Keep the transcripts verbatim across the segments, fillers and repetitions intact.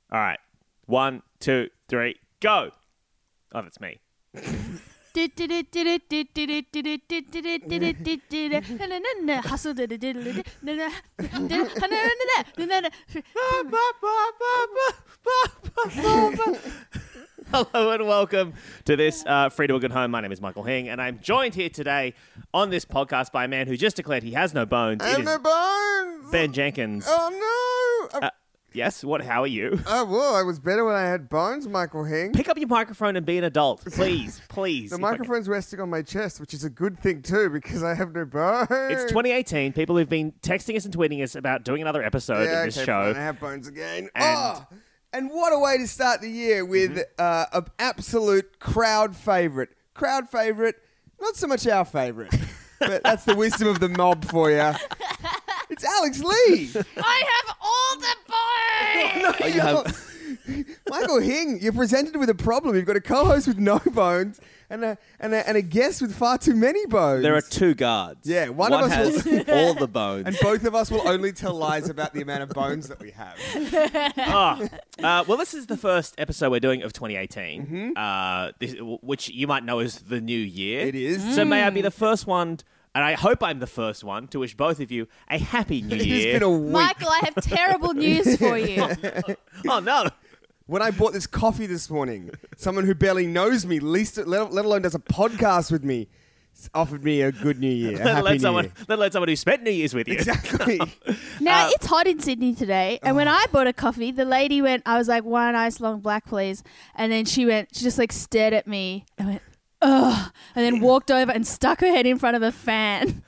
All right. One, two, three, go. Oh, that's me. Hello and welcome to this uh, Free to a Good Home. My name is Michael Hing, and I'm joined here today on this podcast by a man who just declared he has no bones. I have no bones. Ben Jenkins. Oh no. Uh, yes. What? How are you? Oh well, I was better when I had bones, Michael Hing. Pick up your microphone and be an adult, please, please. The If I microphone's resting on my chest, which is a good thing too because I have no bones. It's twenty eighteen. People who've been texting us and tweeting us about doing another episode yeah, of this okay, show. fine. I have bones again. And- oh, and what a way to start the year with Mm-hmm. uh, an absolute crowd favourite. Crowd favourite, not so much our favourite, but that's the wisdom of the mob for you. It's Alex Lee. I have all the bones! Oh, you have... Michael Hing, you're presented with a problem. You've got a co-host with no bones and a, and a, and a guest with far too many bones. There are two guards. Yeah, one, One of us has will... all the bones. And both of us will only tell lies about the amount of bones that we have. Oh, uh, well, this is the first episode we're doing of twenty eighteen, Mm-hmm. uh, this, which you might know as the new year. It is. So may I be the first one, and I hope I'm the first one, to wish both of you a happy new It's year. been a week. Michael, I have terrible news for you. Oh, no. When I bought this coffee this morning, someone who barely knows me, least let, let alone does a podcast with me, s- offered me a good new year. A Let happy alone new someone, year. let alone someone who spent New Year's with you. Exactly. Now, Uh, it's hot in Sydney today, and when I bought a coffee, the lady went, I was like, one ice long black, please. And then she went, she just like stared at me and went, ugh, and then walked over and stuck her head in front of a fan.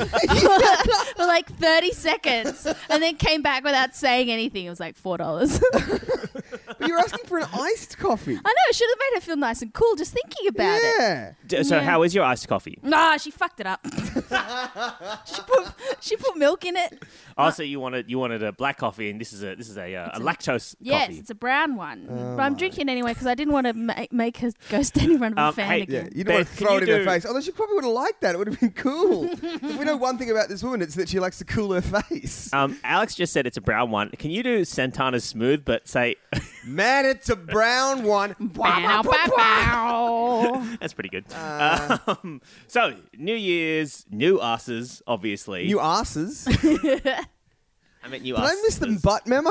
for like thirty seconds, and then came back without saying anything. It was like four dollars. But you're asking for an iced coffee. I know, it should have made her feel nice and cool just thinking about it. Yeah. D- So Yeah. how is your iced coffee? Nah, she fucked it up. she put she put milk in it. Also, you wanted you wanted a black coffee, and this is a this is a, uh, a a- lactose Yes, coffee. it's a brown one. Oh but I'm my. drinking it anyway because I didn't want to ma- make her go stand in front of Um, a fan hey, Yeah, again. you Ben, don't want to can throw you it in her do- face. Although she probably would have liked that. It would have been cool. If we know one thing about this woman, it's that she likes to cool her face. Um, Alex just said it's a brown one. Can you do Santana's Smooth, but say Man, it's a brown one. Bow, bow, bow. that's pretty good. Uh. um, so New Year's, new asses, obviously. New asses. I meant new Did I miss the asses. butt memo?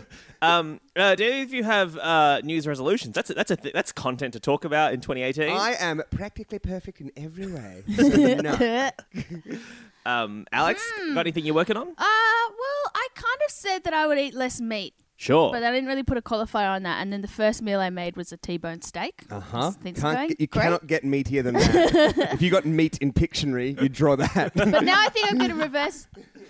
Um, uh, do any of you have uh, New Year's resolutions? That's a, that's a th- that's content to talk about in twenty eighteen. I am practically perfect in every way. So no. Um, Alex, got anything you're working on? Uh, well, I kind of said that I would eat less meat, Sure. but I didn't really put a qualifier on that. And then the first meal I made was a T-bone steak. Uh-huh. Things are Can't going get, you great. cannot get meatier than that. If you got meat in Pictionary, you'd draw that. But now I think I'm going to reverse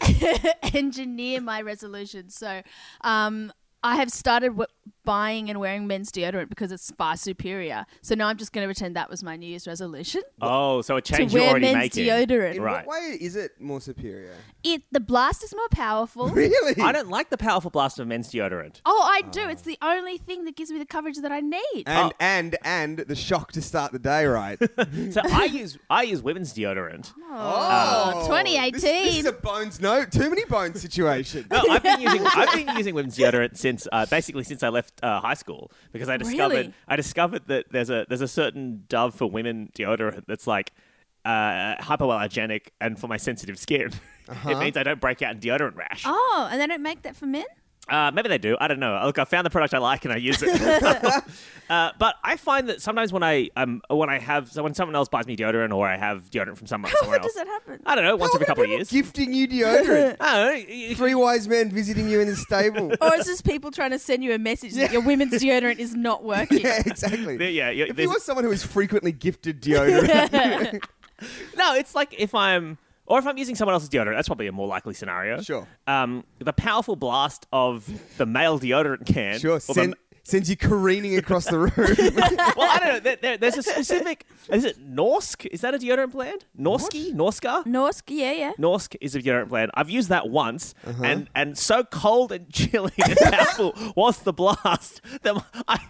engineer my resolution. So, um, I have started w- buying and wearing men's deodorant because it's far superior. So now I'm just going to pretend that was my New Year's resolution oh, so a to change you're wear already men's making. deodorant. In Right. what way is it more superior? It the blast is more powerful. Really? I don't like the powerful blast of men's deodorant. Oh, I do. It's the only thing that gives me the coverage that I need. And Oh. and and the shock to start the day right. So I use I use women's deodorant. Oh, twenty eighteen. This, this is a bones no, too many bones situation. No, I've been using I've been using women's deodorant since uh, basically since I left uh, high school because I discovered Really? I discovered that there's a there's a certain Dove for women deodorant that's like uh, hypoallergenic and for my sensitive skin. It means I don't break out in deodorant rash. Oh, and they don't make that for men? Uh, maybe they do. I don't know. Look, I found the product I like and I use it. uh, but I find that sometimes when I um when I have so when someone else buys me deodorant or I have deodorant from someone How somewhere often else, does that happen? I don't know, once How every many couple of people years. Gifting you deodorant. I don't know. Three wise men visiting you in the stable. Or is this people trying to send you a message that your women's deodorant is not working? Yeah, exactly. There- yeah, yeah, If there's- you were someone who is frequently gifted deodorant, No, it's like if I'm or if I'm using someone else's deodorant, that's probably a more likely scenario. Sure. Um, the powerful blast of the male deodorant can. sure, or the- send, sends you careening across the room. well, I don't know. There, there, there's a specific. Is it Norsk? Is that a deodorant brand? Norsky? Norska? Norsk, yeah, yeah. Norsk is a deodorant brand. I've used that once, and, and so cold and chilly and powerful was the blast that I,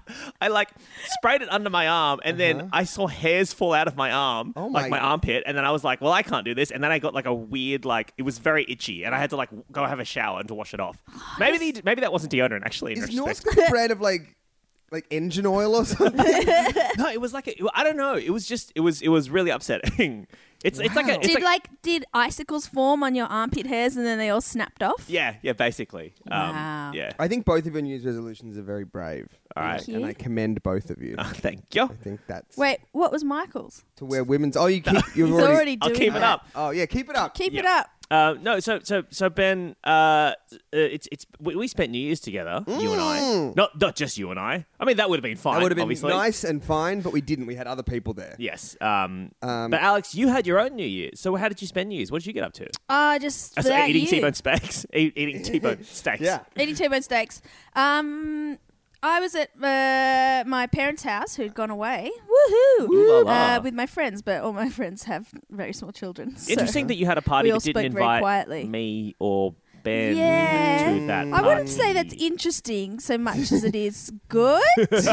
I like sprayed it under my arm, and Uh-huh. then I saw hairs fall out of my arm, Oh like my- my armpit, and then I was like, "Well, I can't do this." And then I got like a weird, like it was very itchy, and I had to like go have a shower and to wash it off. Maybe the, maybe that wasn't deodorant actually. In Is retrospect. Norsk a brand of like like engine oil or something? No, it was like a, I don't know. It was just it was it was really upsetting. It's it's like a Wow. it's Did like, like did icicles form on your armpit hairs and then they all snapped off? yeah yeah basically. Um, Wow. Yeah. I think both of your New Year's resolutions are very brave. All right. Thank And you. I commend both of you. Oh, thank you. I think that's Wait, what was Michael's? to wear women's. Oh, you keep. You've He's already. already I'll doing keep it that. up. Oh yeah, keep it up. Keep it Yeah. up. Uh, no, so so so Ben, uh, uh, it's it's we, we spent New Year's together, you and I. Mm. Not not just you and I. I mean, that would have been fine. That would have been obviously. nice and fine, but we didn't. We had other people there. Yes. Um, Um, but Alex, you had your own New Year's. So how did you spend New Year's? What did you get up to? Uh, just Uh, for so that eating year. T-bone steaks. Eat, eating T-bone steaks. Yeah. Eating T-bone steaks. Um, I was at uh, my parents' house who'd gone away. Woohoo! Ooh la la. Uh, with my friends, but all my friends have very small children. so- Interesting that you had a party We all but didn't spoke very invite quietly. me or Ben Yeah. to that. I wouldn't say party. that's interesting so much as it is good.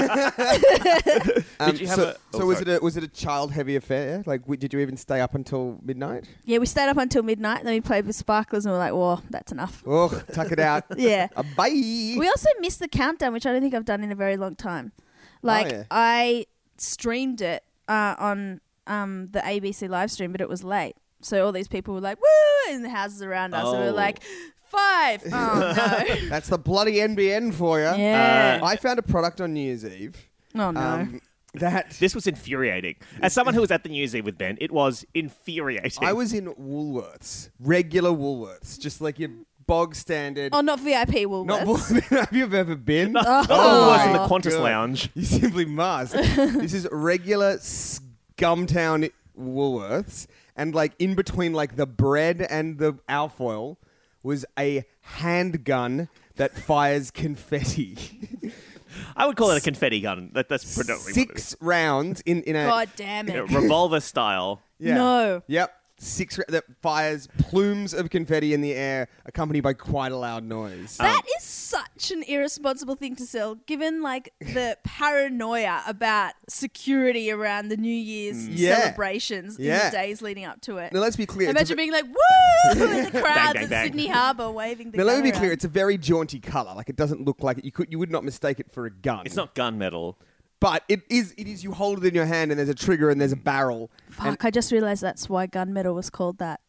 Um, Did you have so a- oh, so was sorry. it a was it a child heavy affair? Like, w- did you even stay up until midnight? Yeah, we stayed up until midnight. Then we played with sparklers, and we were like, "Whoa, that's enough." Oh, tuck it out. Yeah. Uh, bye. We also missed the countdown, which I don't think I've done in a very long time. Like yeah. I streamed it uh, on um, the A B C live stream, but it was late, so all these people were like, "Woo!" in the houses around us, and we Oh. were like, five. Oh no. That's the bloody N B N for you. Yeah. I found a product on New Year's Eve. oh no. Um, that This was infuriating. As someone who was at the New Year's Eve with Ben, it was infuriating. I was in Woolworths, regular Woolworths, just like your bog standard. oh, not V I P Woolworths. Not Woolworths. Have you ever been? Oh, Oh it was in the my Qantas God. Lounge. You simply must. This is regular Scumtown Woolworths, and like in between, like the bread and the alfoil, was a handgun that fires confetti. I would call it a confetti gun. That, that's predominantly what it is. Six rounds in in a God damn You know, it. revolver style. yeah. No. Yep. Six ra- that fires plumes of confetti in the air, accompanied by quite a loud noise. That is such an irresponsible thing to sell, given like the paranoia about security around the New Year's Yeah. celebrations in Yeah. the days leading up to it. Now let's be clear. it's a Imagine ve- being like, woo! in the crowds bang, at bang. Sydney Harbour waving the now let gun me be clear. around. It's a very jaunty color. Like it doesn't look like it. You could you would not mistake it for a gun. It's not gunmetal. But it is. It is. You hold it in your hand, and there's a trigger, and there's a barrel. Fuck, I just realised that's why gunmetal was called that.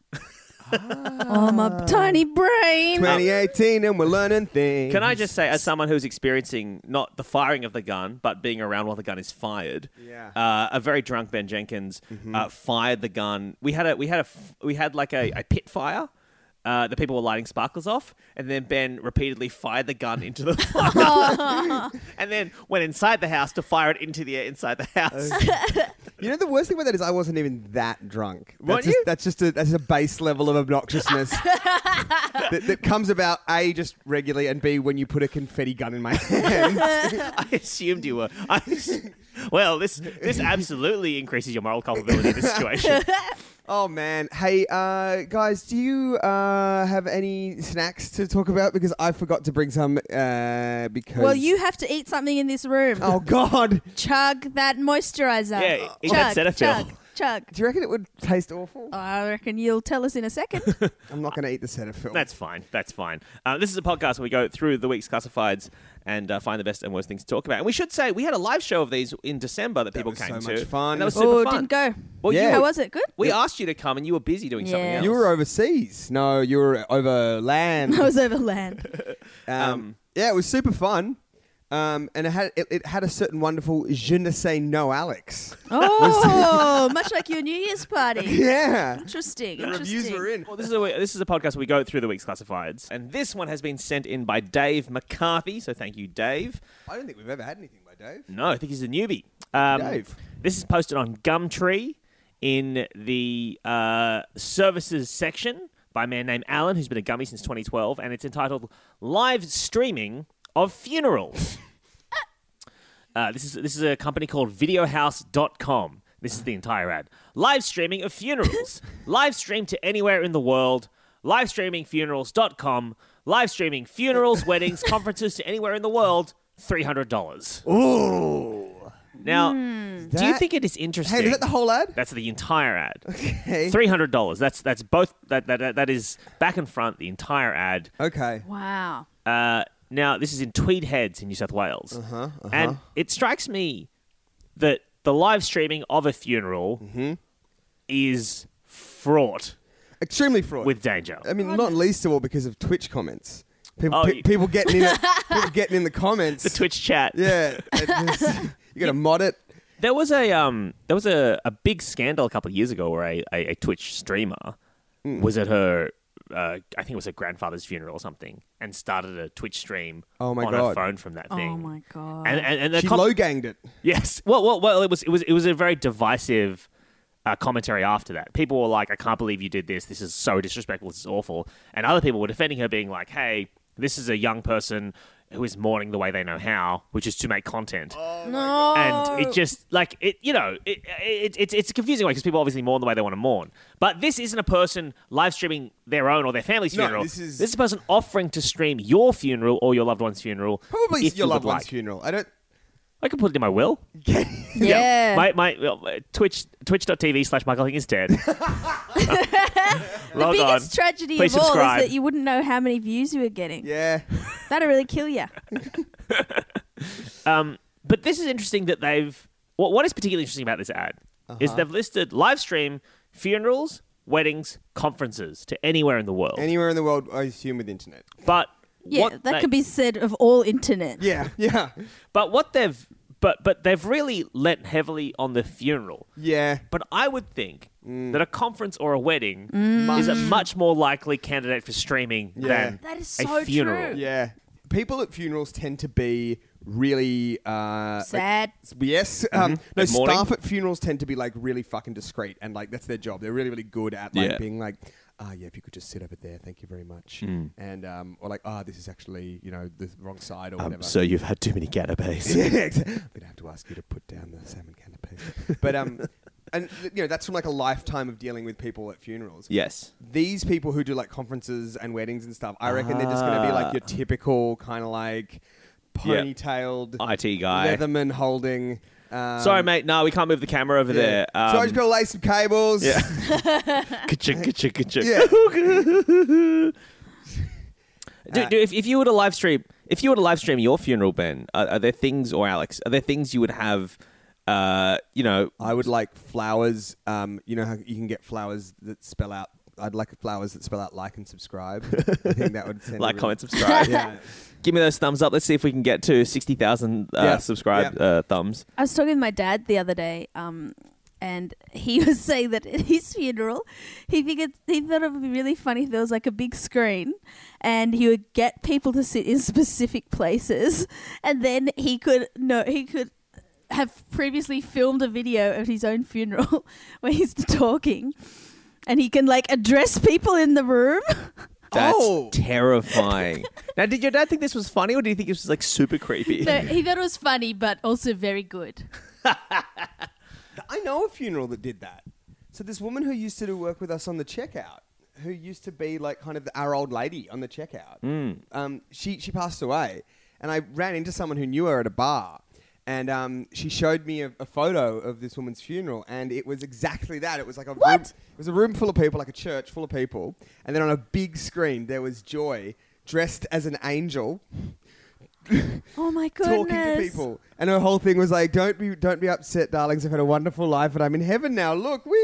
Oh, my tiny brain. twenty eighteen, and we're learning things. Can I just say, as someone who's experiencing not the firing of the gun, but being around while the gun is fired, Yeah. uh, a very drunk Ben Jenkins uh, fired the gun. We had a we had a f- we had like a, a pit fire. Uh, the people were lighting sparklers off, and then Ben repeatedly fired the gun into the fire, and then went inside the house to fire it into the air inside the house. You know the worst thing about that is I wasn't even that drunk. That's Weren't just, you? That's just a that's a base level of obnoxiousness that, that comes about A, just regularly, and B, when you put a confetti gun in my hand. I assumed you were. I, well, this this absolutely increases your moral culpability in this situation. Oh man, hey uh, guys, do you uh, have any snacks to talk about? Because I forgot to bring some. Uh, because Well, you have to eat something in this room. Oh God, Chug that moisturizer. Yeah, eat chug, that Cetaphil. chug, chug. do you reckon it would taste awful? I reckon you'll tell us in a second. I'm not going to eat the Cetaphil. That's fine. That's fine. Uh, this is a podcast where we go through the week's classifieds and uh, find the best and worst things to talk about. And we should say we had a live show of these in December that, That people was came so to. much fun. And that was Oh, super fun. didn't go. Well, Yeah. you, How was it? Good? we asked you to come, and you were busy doing something Yeah. else. You were overseas. No, you were over land. I was over land. Um, Um, yeah, it was super fun. Um, and it had it, it had a certain wonderful je ne sais no Alex. Oh, much like your New Year's party. Yeah. Interesting. The interesting. reviews were in. Well, this is a this is a podcast where we go through the week's classifieds, and this one has been sent in by Dave McCarthy. So thank you, Dave. I don't think we've ever had anything by Dave. No, I think he's a newbie. Um, Dave. This is posted on Gumtree in the uh, services section by a man named Alan, who's been a gummy since twenty twelve, and it's entitled "Live Streaming of Funerals." uh, this is this is a company called video house dot com. This is the entire ad. Live streaming of funerals. Live stream to anywhere in the world. live streaming funerals dot com. Live streaming funerals, weddings, conferences to anywhere in the world three hundred dollars. Ooh. Now, Hmm. do you That- think it is interesting? Hey, is that the whole ad? That's the entire ad. Okay. Three hundred dollars. That's that's both. That, that that that is back and front. The entire ad. Okay. Wow. Uh, now this is in Tweed Heads in New South Wales, Uh-huh, uh-huh. and it strikes me that the live streaming of a funeral Mm-hmm. is fraught Extremely fraud. with danger. I mean, not least of all because of Twitch comments. People, Oh, pe- you- people getting in it, people getting in the comments. The Twitch chat. Yeah, it just- you got to mod it. There was a um, there was a, a big scandal a couple of years ago where a, a, a Twitch streamer Mm. was at her, uh, I think it was her grandfather's funeral or something, and started a Twitch stream Oh my on her God. phone from that thing. Oh my god. And and, and the She com- low ganged it. yes, well, well, well, it was it was it was a very divisive uh, commentary after that. People were like, "I can't believe you did this. This is so disrespectful. This is awful." And other people were defending her, being like, "Hey, this is a young person who is mourning the way they know how, which is to make content." no. And it just like it, you know, it, it, it's it's a confusing way because people obviously mourn the way they want to mourn. But this isn't a person live streaming their own or their family's No, funeral. this is- this is a person offering to stream your funeral or your loved one's funeral. Probably if your you loved would one's like. funeral. I don't. I could put it in my will. yeah. My my well, Twitch twitch.tv slash Michael Hing is dead. the Log on. biggest tragedy Please of all subscribe. is that you wouldn't know how many views you were getting. Yeah. That'd really kill you. Um, but this is interesting that they've. What, what is particularly interesting about this ad is they've listed live stream funerals, weddings, conferences to anywhere in the world. Anywhere in the world, I assume with internet. but Yeah, what that they- could be said of all internet. Yeah. Yeah. But what they've. But but they've really lent heavily on the funeral. Yeah. But I would think that a conference or a wedding Mm. is a much more likely candidate for streaming Yeah. than That is a so funeral. true. Yeah. People at funerals tend to be really uh, like- Sad. yes. Um, no, At mourning? staff at funerals tend to be like really fucking discreet and like that's their job. They're really, really good at like Yeah. being like, ah, yeah, if you could just sit over there, thank you very much. And um, or like, ah, this is actually you know the wrong side or whatever. Um, so you've had too many canapes. yeah, exactly. I'm gonna have to ask you to put down the salmon canapes. But um, and you know that's from like a lifetime of dealing with people at funerals. Yes. These people who do like conferences and weddings and stuff, I reckon they're just going to be like your typical kind of like Yeah. ponytailed I T guy. Leatherman holding. Um, Sorry, mate. No, we can't move the camera over yeah. there. Um, so I just got to lay some cables. Yeah. Ka-ching, ka-ching, ka-ching. Yeah. Dude, Uh, dude, if, if you were to live stream, if you were to live stream your funeral, Ben, are, are there things, or Alex, are there things you would have, uh, you know, I would like flowers. Um, you know how you can get flowers that spell out. I'd like flowers that spell out like and subscribe. I think that would send a like, really- comment, subscribe? Yeah. Give me those thumbs up. Let's see if we can get to sixty thousand uh, Yeah. subscribed Yeah. uh, thumbs. I was talking with my dad the other day, um, and he was saying that at his funeral, he figured he thought it would be really funny if there was like a big screen, and he would get people to sit in specific places, and then he could no he could have previously filmed a video of his own funeral where he's talking, and he can like address people in the room. That's Oh. terrifying. Now, did your dad think this was funny, or do you think it was like super creepy? No, he thought it was funny, but also very good. I know a funeral that did that. So this woman who used to do work with us on the checkout, who used to be like kind of the, our old lady on the checkout, Mm. um, she she passed away, and I ran into someone who knew her at a bar, and um, she showed me a, a photo of this woman's funeral, and it was exactly that. It was like a room, What? it was a room full of people, like a church full of people, and then on a big screen there was Joy dressed as an angel. Oh my goodness! Talking to people, and her whole thing was like, "Don't be, don't be upset, darlings. I've had a wonderful life, and I'm in heaven now. Look, wee,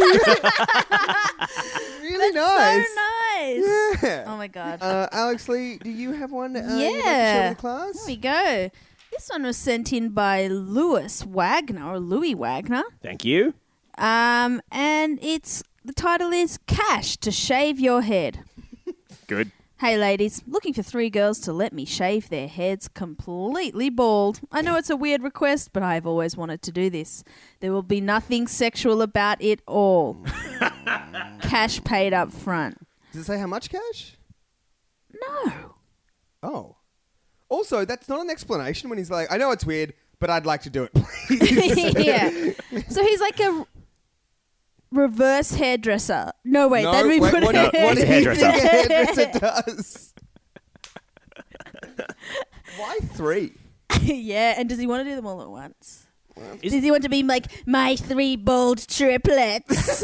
really nice, So nice. Yeah. Oh my god. Uh, Alex Lee, do you have one? Uh, you'd like to share Yeah. with the class? Here we go. This one was sent in by Lewis Wagner or Louis Wagner, Thank you. um, and it's the title is "Cash to Shave Your Head." Good. Hey ladies, looking for three girls to let me shave their heads completely bald. I know it's a weird request, but I've always wanted to do this. There will be nothing sexual about it all. Cash paid up front. Does it say how much cash? No. Oh, also, that's not an explanation when he's like, "I know it's weird, but I'd like to do it, please." Yeah. So he's like a reverse hairdresser. No, wait, No, then we wait, put what, it do you- what do you Hairdresser. think a hairdresser does? Why three? Yeah, and does he want to do them all at once? Is- does he want to be like, my three bold triplets?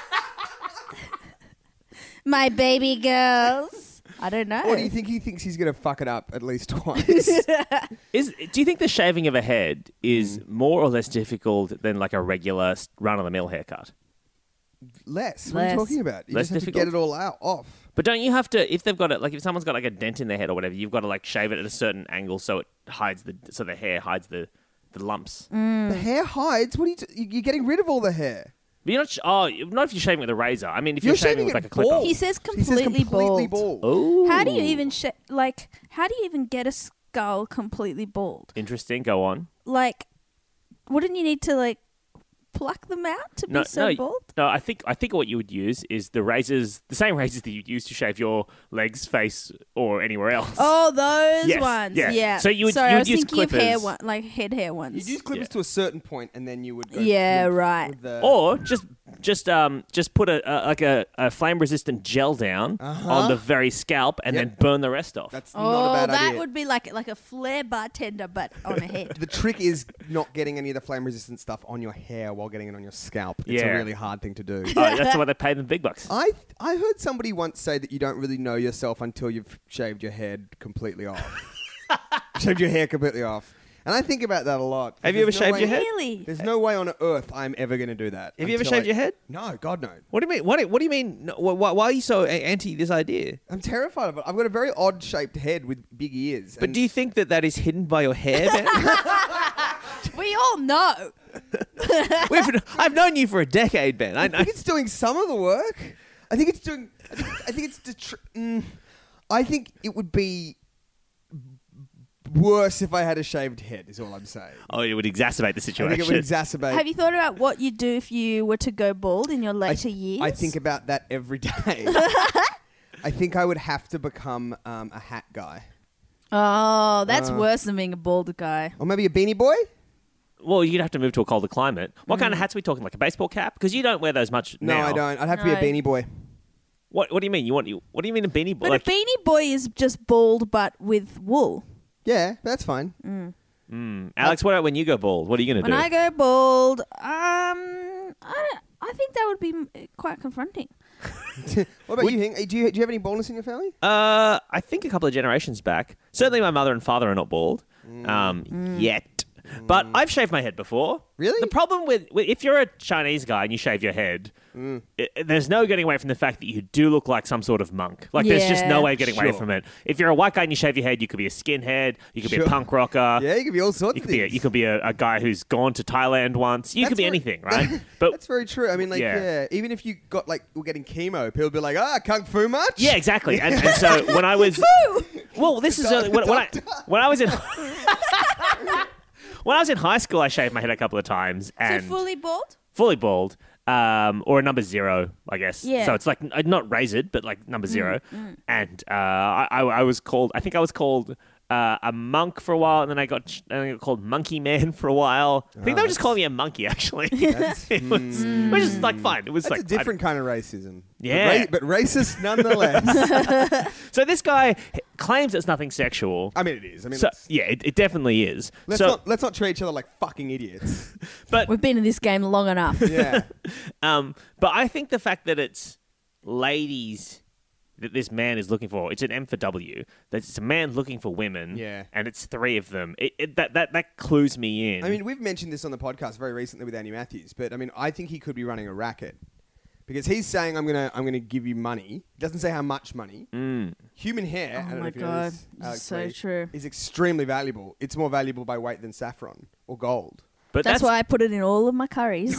My baby girls. I don't know. Or do you think he thinks he's going to fuck it up at least twice? Is do you think the shaving of a head is more or less difficult than like a regular run of the mill haircut? Less. What are you Less. talking about? You Less just have difficult? to get it all out off. But don't you have to, if they've got it, like if someone's got like a dent in their head or whatever, you've got to like shave it at a certain angle so it hides the, so the hair hides the, the lumps. The hair hides. What are you? T- you're getting rid of all the hair. But you're not, sh- oh, not if you're shaving with a razor. I mean, if you're, You're shaving shaving with it like a clipper. bald. He says He says completely, completely bald. bald. Oh. How do you even sh- like? How do you even get a skull completely bald? Interesting. Go on. Like, wouldn't you need to like pluck them out to No, be so no, bald? no. I think I think what you would use is the razors, the same razors that you'd use to shave your legs, face, or anywhere else. Oh, those Yes, ones. yeah. Yeah. So you would- Sorry, you I would was use thinking of hair clippers. one, like head hair ones. You'd use clippers Yeah. to a certain point, and then you would go. Yeah, with- right. with the- Or just just um just put a, a like a, a flame resistant gel down Uh-huh. on the very scalp and Yep. then burn the rest off. That's oh, not a bad that idea. would be like like a flare bartender, but on a head. The trick is not getting any of the flame resistant stuff on your hair while getting it on your scalp. It's Yeah. a really hard thing to do. Oh, that's why they pay them big bucks. I I heard somebody once say that you don't really know yourself until you've shaved your head completely off. Shaved your hair completely off. And I think about that a lot. Have you ever There's no shaved way- your head? Really? There's no way on earth I'm ever going to do that. Have you ever until shaved I- your head? No, God no. What do you mean? What, do- what do you mean? No, why, why are you so a- anti this idea? I'm terrified of it. I've got a very odd shaped head with big ears. But and do you think that that is hidden by your hair, Ben? We all know. We've, I've known you for a decade, Ben. I I know. think it's doing some of the work. I think it's doing. I think, I think it's. Detr- mm, I think it would be worse if I had a shaved head. Is all I'm saying. Oh, it would exacerbate the I think situation. it would exacerbate. Have you thought about what you'd do if you were to go bald in your I, later years? I think about that every day. I think I would have to become um, a hat guy, Oh, that's Uh, worse than being a bald guy. or maybe a beanie boy. Well, you'd have to move to a colder climate. What kind of hats are we talking? Like a baseball cap? Because you don't wear those much No, now. I don't. I'd have to be a No. beanie boy. What What do you mean? You want you? What do you mean a beanie boy? But Like, a beanie boy is just bald, but with wool. Yeah, that's fine. mm, Alex, what about when you go bald? What are you going to When do? I go bald, um, I, don't- I think that would be mm, quite confronting. What about you, Hing? Do you do you have any baldness in your family? Uh, I think a couple of generations back. Certainly, my mother and father are not bald um, yet. But I've shaved my head before. Really? The problem with, with if you're a Chinese guy and you shave your head, i there's no getting away from the fact that you do look like some sort of monk. Like there's just no Yeah. way of getting away Sure. from it. If you're a white guy and you shave your head, you could be a skinhead. You could be Sure. a punk rocker. Yeah, you could be all sorts You of could be a, things. you could be a, a guy who's gone to Thailand once. You That's could be very- anything, right? But That's very true. I mean, like, Yeah. yeah. Even if you got like, we're getting chemo, people be like, ah, kung fu much? yeah, exactly. And, and so when I was, well, this is early, when, when I when I was in. When I was in high school, I shaved my head a couple of times and so fully bald? fully bald, um, or a number zero, I guess. Yeah. So it's like uh, not razored, but like number zero. And uh, I, I, I was called. I think I was called uh, a monk for a while, and then I got, and I got called Monkey Man for a while. I think they were just calling me a monkey, actually. That's, it was, which is like fine. It was that's like a different kind of racism. Yeah. But, ra- but racist nonetheless. So this guy h- claims it's nothing sexual. I mean, it is. I mean, So let's, yeah, it, it definitely is. let's so, not let's not treat each other like fucking idiots. but We've been in this game long enough. Yeah. Um, but I think the fact that it's ladies that this man is looking for, it's an M for W. That it's a man looking for women, Yeah. and it's three of them. It, it, that that that clues me in. I mean, we've mentioned this on the podcast very recently with Andy Matthews, but I mean, I think he could be running a racket because he's saying, "I'm gonna, I'm gonna give you money." He doesn't say how much money. Mm. Human hair. I Oh don't know my if you know God. this, This is Alex so Lee, true. Is extremely valuable. It's more valuable by weight than saffron or gold. but That's, why I put it in all of my curries.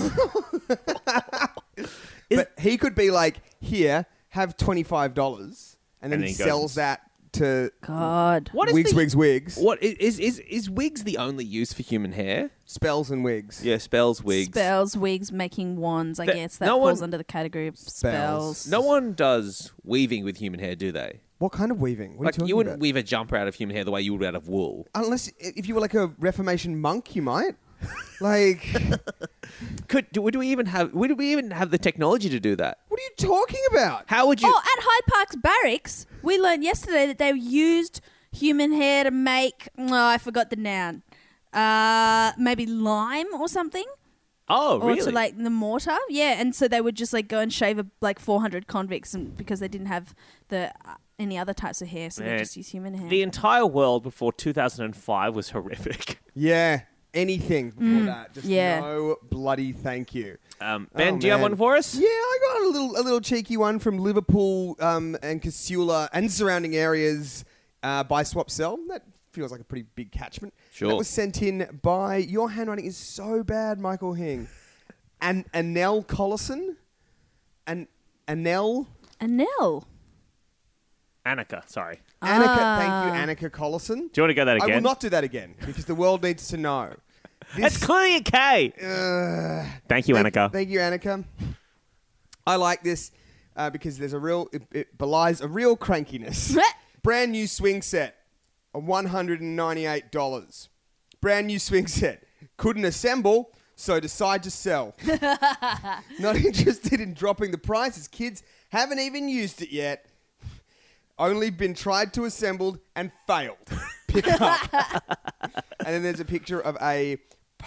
Is- But he could be like, "Here, have twenty-five dollars," and then And he then he goes sells that to God. What is wigs, the, wigs, wigs, What is, is is is wigs the only use for human hair? spells and wigs. Yeah, spells, wigs. Spells, wigs, making wands. I That- guess that no falls one- under the category of Spells. spells. No one does weaving with human hair, do they? What kind of weaving? What Like are you talking you wouldn't about? weave a jumper out of human hair the way you would out of wool. Unless if you were like a Reformation monk, you might. Like, Could do, would we even have would we even have the technology to do that? what are you talking about? How would you? Oh, at Hyde Park's barracks, we learned yesterday that they used human hair to make. Oh, I forgot the noun. Uh, maybe lime or something. Oh, Or really? to like the mortar, yeah, and so they would just like go and shave a, like four hundred convicts, and because they didn't have the uh, any other types of hair, so Man, they just use human hair. the entire world before two thousand five was horrific. Yeah, anything before that. Just yeah. no bloody thank you. Um, Ben, Oh, do you have man. one for us? Yeah, I got a little a little cheeky one from Liverpool um, and Casula and surrounding areas uh, by Swap Cell. That feels like a pretty big catchment. Sure. That was sent in by, your handwriting is so bad, Michael Hing. and Anel Collison. And Anel Anel. Annika, sorry. Annika, Ah. thank you, Annika Collison. Do you want to go that again? I will not do that again because the world needs to know. It's clearly a K. Uh, Thank you, thank, Annika. Thank you, Annika. I like this uh, because there's a real, it, it belies a real crankiness. Brand new swing set, one hundred ninety-eight dollars. Brand new swing set. Couldn't assemble, so decide to sell. Not interested in dropping the prices. Kids haven't even used it yet. Only been tried to assembled and failed. Pick up. And then there's a picture of a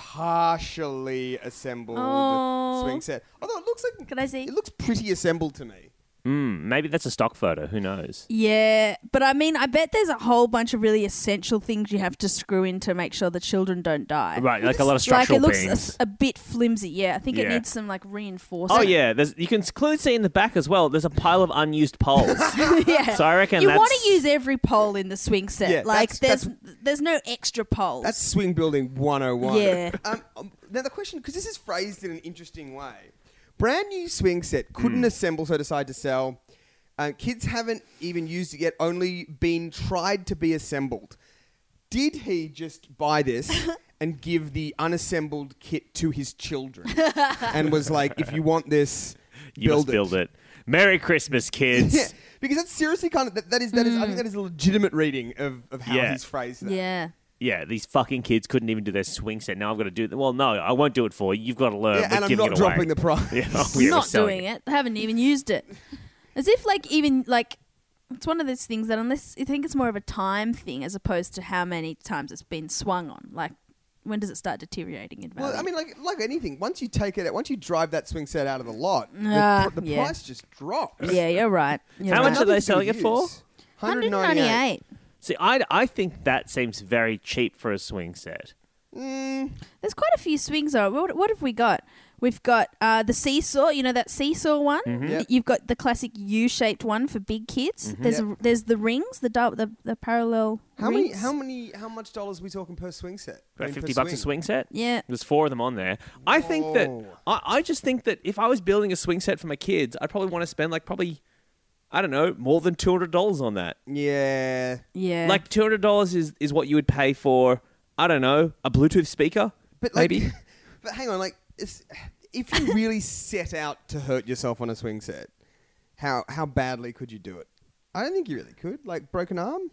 partially assembled Oh. swing set. Although it looks like Can I see? it looks pretty assembled to me. Mm, maybe that's a stock photo. Who knows? Yeah, but I mean, I bet there's a whole bunch of really essential things you have to screw in to make sure the children don't die. Right, like a lot of Like structural it looks beams. a, a bit flimsy. Yeah, I think it Yeah. needs some like reinforcement. Oh yeah, there's, you can clearly see in the back as well. There's a pile of unused poles. yeah. So I reckon you that's want to use every pole in the swing set. Yeah, like that's- there's there's no extra poles. That's swing building one oh one. Yeah. Um, um, now the question, because this is phrased in an interesting way. Brand new swing set, couldn't assemble, so decide to sell. Uh, kids haven't even used it yet, only been tried to be assembled. Did he just buy this and give the unassembled kit to his children? And was like, if you want this, you build must build it. Merry Christmas, kids. Yeah, because that's seriously kind of, that, that is, that is, I think that is a legitimate reading of, of how Yeah. he's phrased that. yeah. Yeah, these fucking kids couldn't even do their swing set. Now I've got to do it. Well, no, I won't do it for you. You've got to learn. Yeah, We're and I'm giving not it away. dropping the price. Yeah, oh, yeah, we're Not selling doing it. They haven't even used it. As if like even like it's one of those things that unless you think it's more of a time thing as opposed to how many times it's been swung on. Like when does it start deteriorating in value? Well, I mean, like like anything, once you take it, once you drive that swing set out of the lot, Ah, the, the yeah. price just drops. yeah, you're right. You're How right. much are they Nothing's selling gonna it for? use. one hundred ninety-eight. See, I, I think that seems very cheap for a swing set. Mm, There's quite a few swings on. What, what have we got? We've got uh, the seesaw. You know that seesaw one. Mm-hmm. Yep. You've got the classic U-shaped one for big kids. There's Yep. a, there's the rings, the dou- the the parallel how many? rings. How many? How much dollars are we talking per swing set? I About mean, per fifty bucks a swing set. Yeah. There's four of them on there. I think that Whoa. I, I just think that if I was building a swing set for my kids, I'd probably want to spend like probably I don't know more than two hundred dollars on that. Yeah, Yeah. Like two hundred dollars is is what you would pay for I don't know a Bluetooth speaker. but like, Maybe. but hang on, like, it's, if you really set out to hurt yourself on a swing set, how how badly could you do it? I don't think you really could. Like broken arm?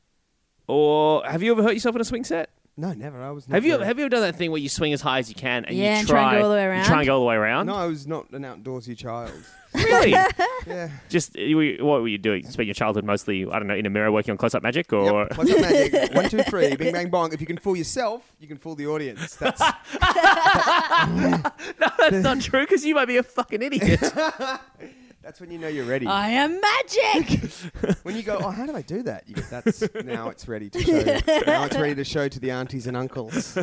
Or have you ever hurt yourself on a swing set? No, never. I was. Not Have you very- have you ever done that thing where you swing as high as you can and Yeah, you and try, try and go all the way you around? try and go all the way around? No, I was not an outdoorsy child. Really? Yeah. Just you were- what were you doing? Spent your childhood mostly I don't know in a mirror working on close-up magic or Yep. Close up magic. One, two, three. Bing, bang, bong. If you can fool yourself, you can fool the audience. That's No, that's not true because you might be a fucking idiot. that's when you know you're ready. I am magic. When you go, oh, how do I do that? You go, that's now it's ready to show. Now it's ready to show to the aunties and uncles.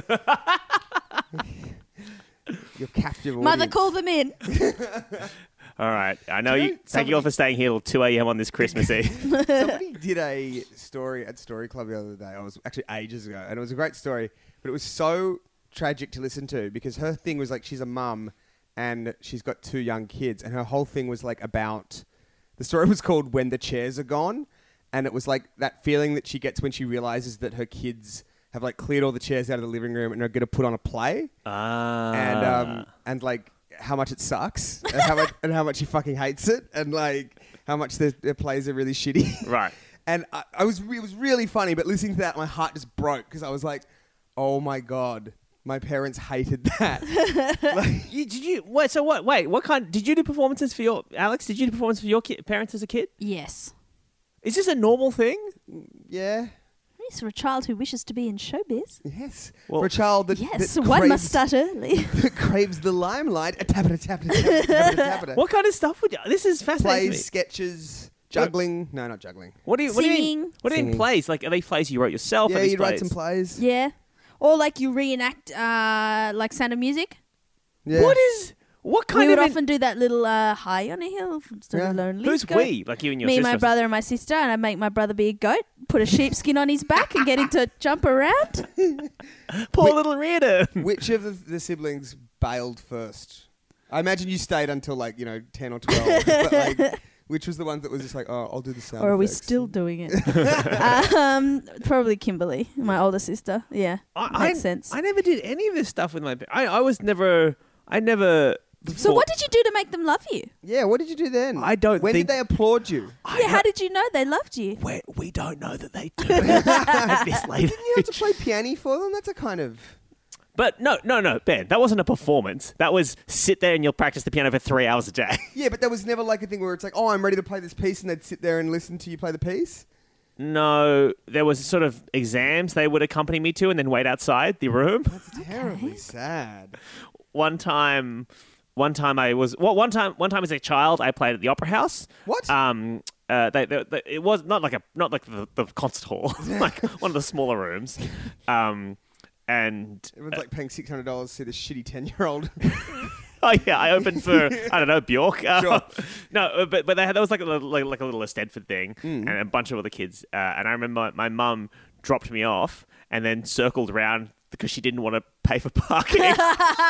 Your captive audience. Mother, call them in. All right. I know Do you you. know Thank you all for staying here till two a.m. on this Christmas Eve. Somebody did a story at Story Club the other day. I was actually ages ago, and it was a great story, but it was so tragic to listen to because her thing was like she's a mum and she's got two young kids, and her whole thing was like about. The story was called "When the Chairs Are Gone," and it was like that feeling that she gets when she realizes that her kids have like cleared all the chairs out of the living room and are going to put on a play, Ah. and um and like how much it sucks, and how much and how much she fucking hates it, and like how much their, their plays are really shitty. Right. And I, I was it was really funny, but listening to that, my heart just broke because I was like, "Oh my god, my parents hated that." Like, You, did you wait? So what? Wait, what kind? Did you do performances for your Alex? Did you do performances for your ki- parents as a kid? Yes. Is this a normal thing? yeah, nice for a child who wishes to be in showbiz. Yes. Well, For a child that, Yes, that one craves, must start early. that craves the limelight. A tapita, tapita, tapita, tapita, tapita. What kind of stuff would you? This is fascinating. to me. Plays, sketches, juggling. No, not juggling. What do you? What do you mean? Singing. What do you mean Singing. plays? Like are they plays you wrote yourself? Are Yeah, these you'd write plays? some plays. Yeah. Or like you reenact uh, like Sound of Music. Yeah. What is? What kind we of? would in- often do that little uh, high on a hill, sort Yeah. of lonely. Who's goat. we? Like you and your Me, sister. my brother, and my sister, and I'd make my brother be a goat, put a sheepskin on his back, and get him to jump around. Poor Wait- little Reardon. Which of the, the siblings bailed first? I imagine you stayed until like, you know, ten or twelve. But like, which was the one that was just like, oh, I'll do the sound Or are we effects. still doing it? um, probably Kimberly, my older sister. Yeah, I, makes I, sense. I never did any of this stuff with my. pa- I I was never. I never. So what did you do to make them love you? Yeah, what did you do then? I don't When think- did they applaud you? I yeah, how did you know they loved you? we, we don't know that they do at this late You have to age. play piano for them? That's a kind of... But no, no, no, Ben, that wasn't a performance. That was sit there and you'll practice the piano for three hours a day. Yeah, but there was never like a thing where it's like, oh, I'm ready to play this piece, and they'd sit there and listen to you play the piece? No, there was sort of exams they would accompany me to and then wait outside the room. That's terribly sad. One time, one time I was well, one time, one time as a child I played at the Opera House. What? Um, uh, they, they, they, it was not like a not like the, the concert hall, like one of the smaller rooms. Um, and Everyone's like paying six hundred dollars to see this shitty ten-year-old. oh yeah, I opened for I don't know Bjork. Uh, Sure. No, uh, but but they had, there was like a little, like, like a little Stedford thing, Mm. and a bunch of other kids. Uh, and I remember my, my mum dropped me off and then circled around because she didn't want to pay for parking. And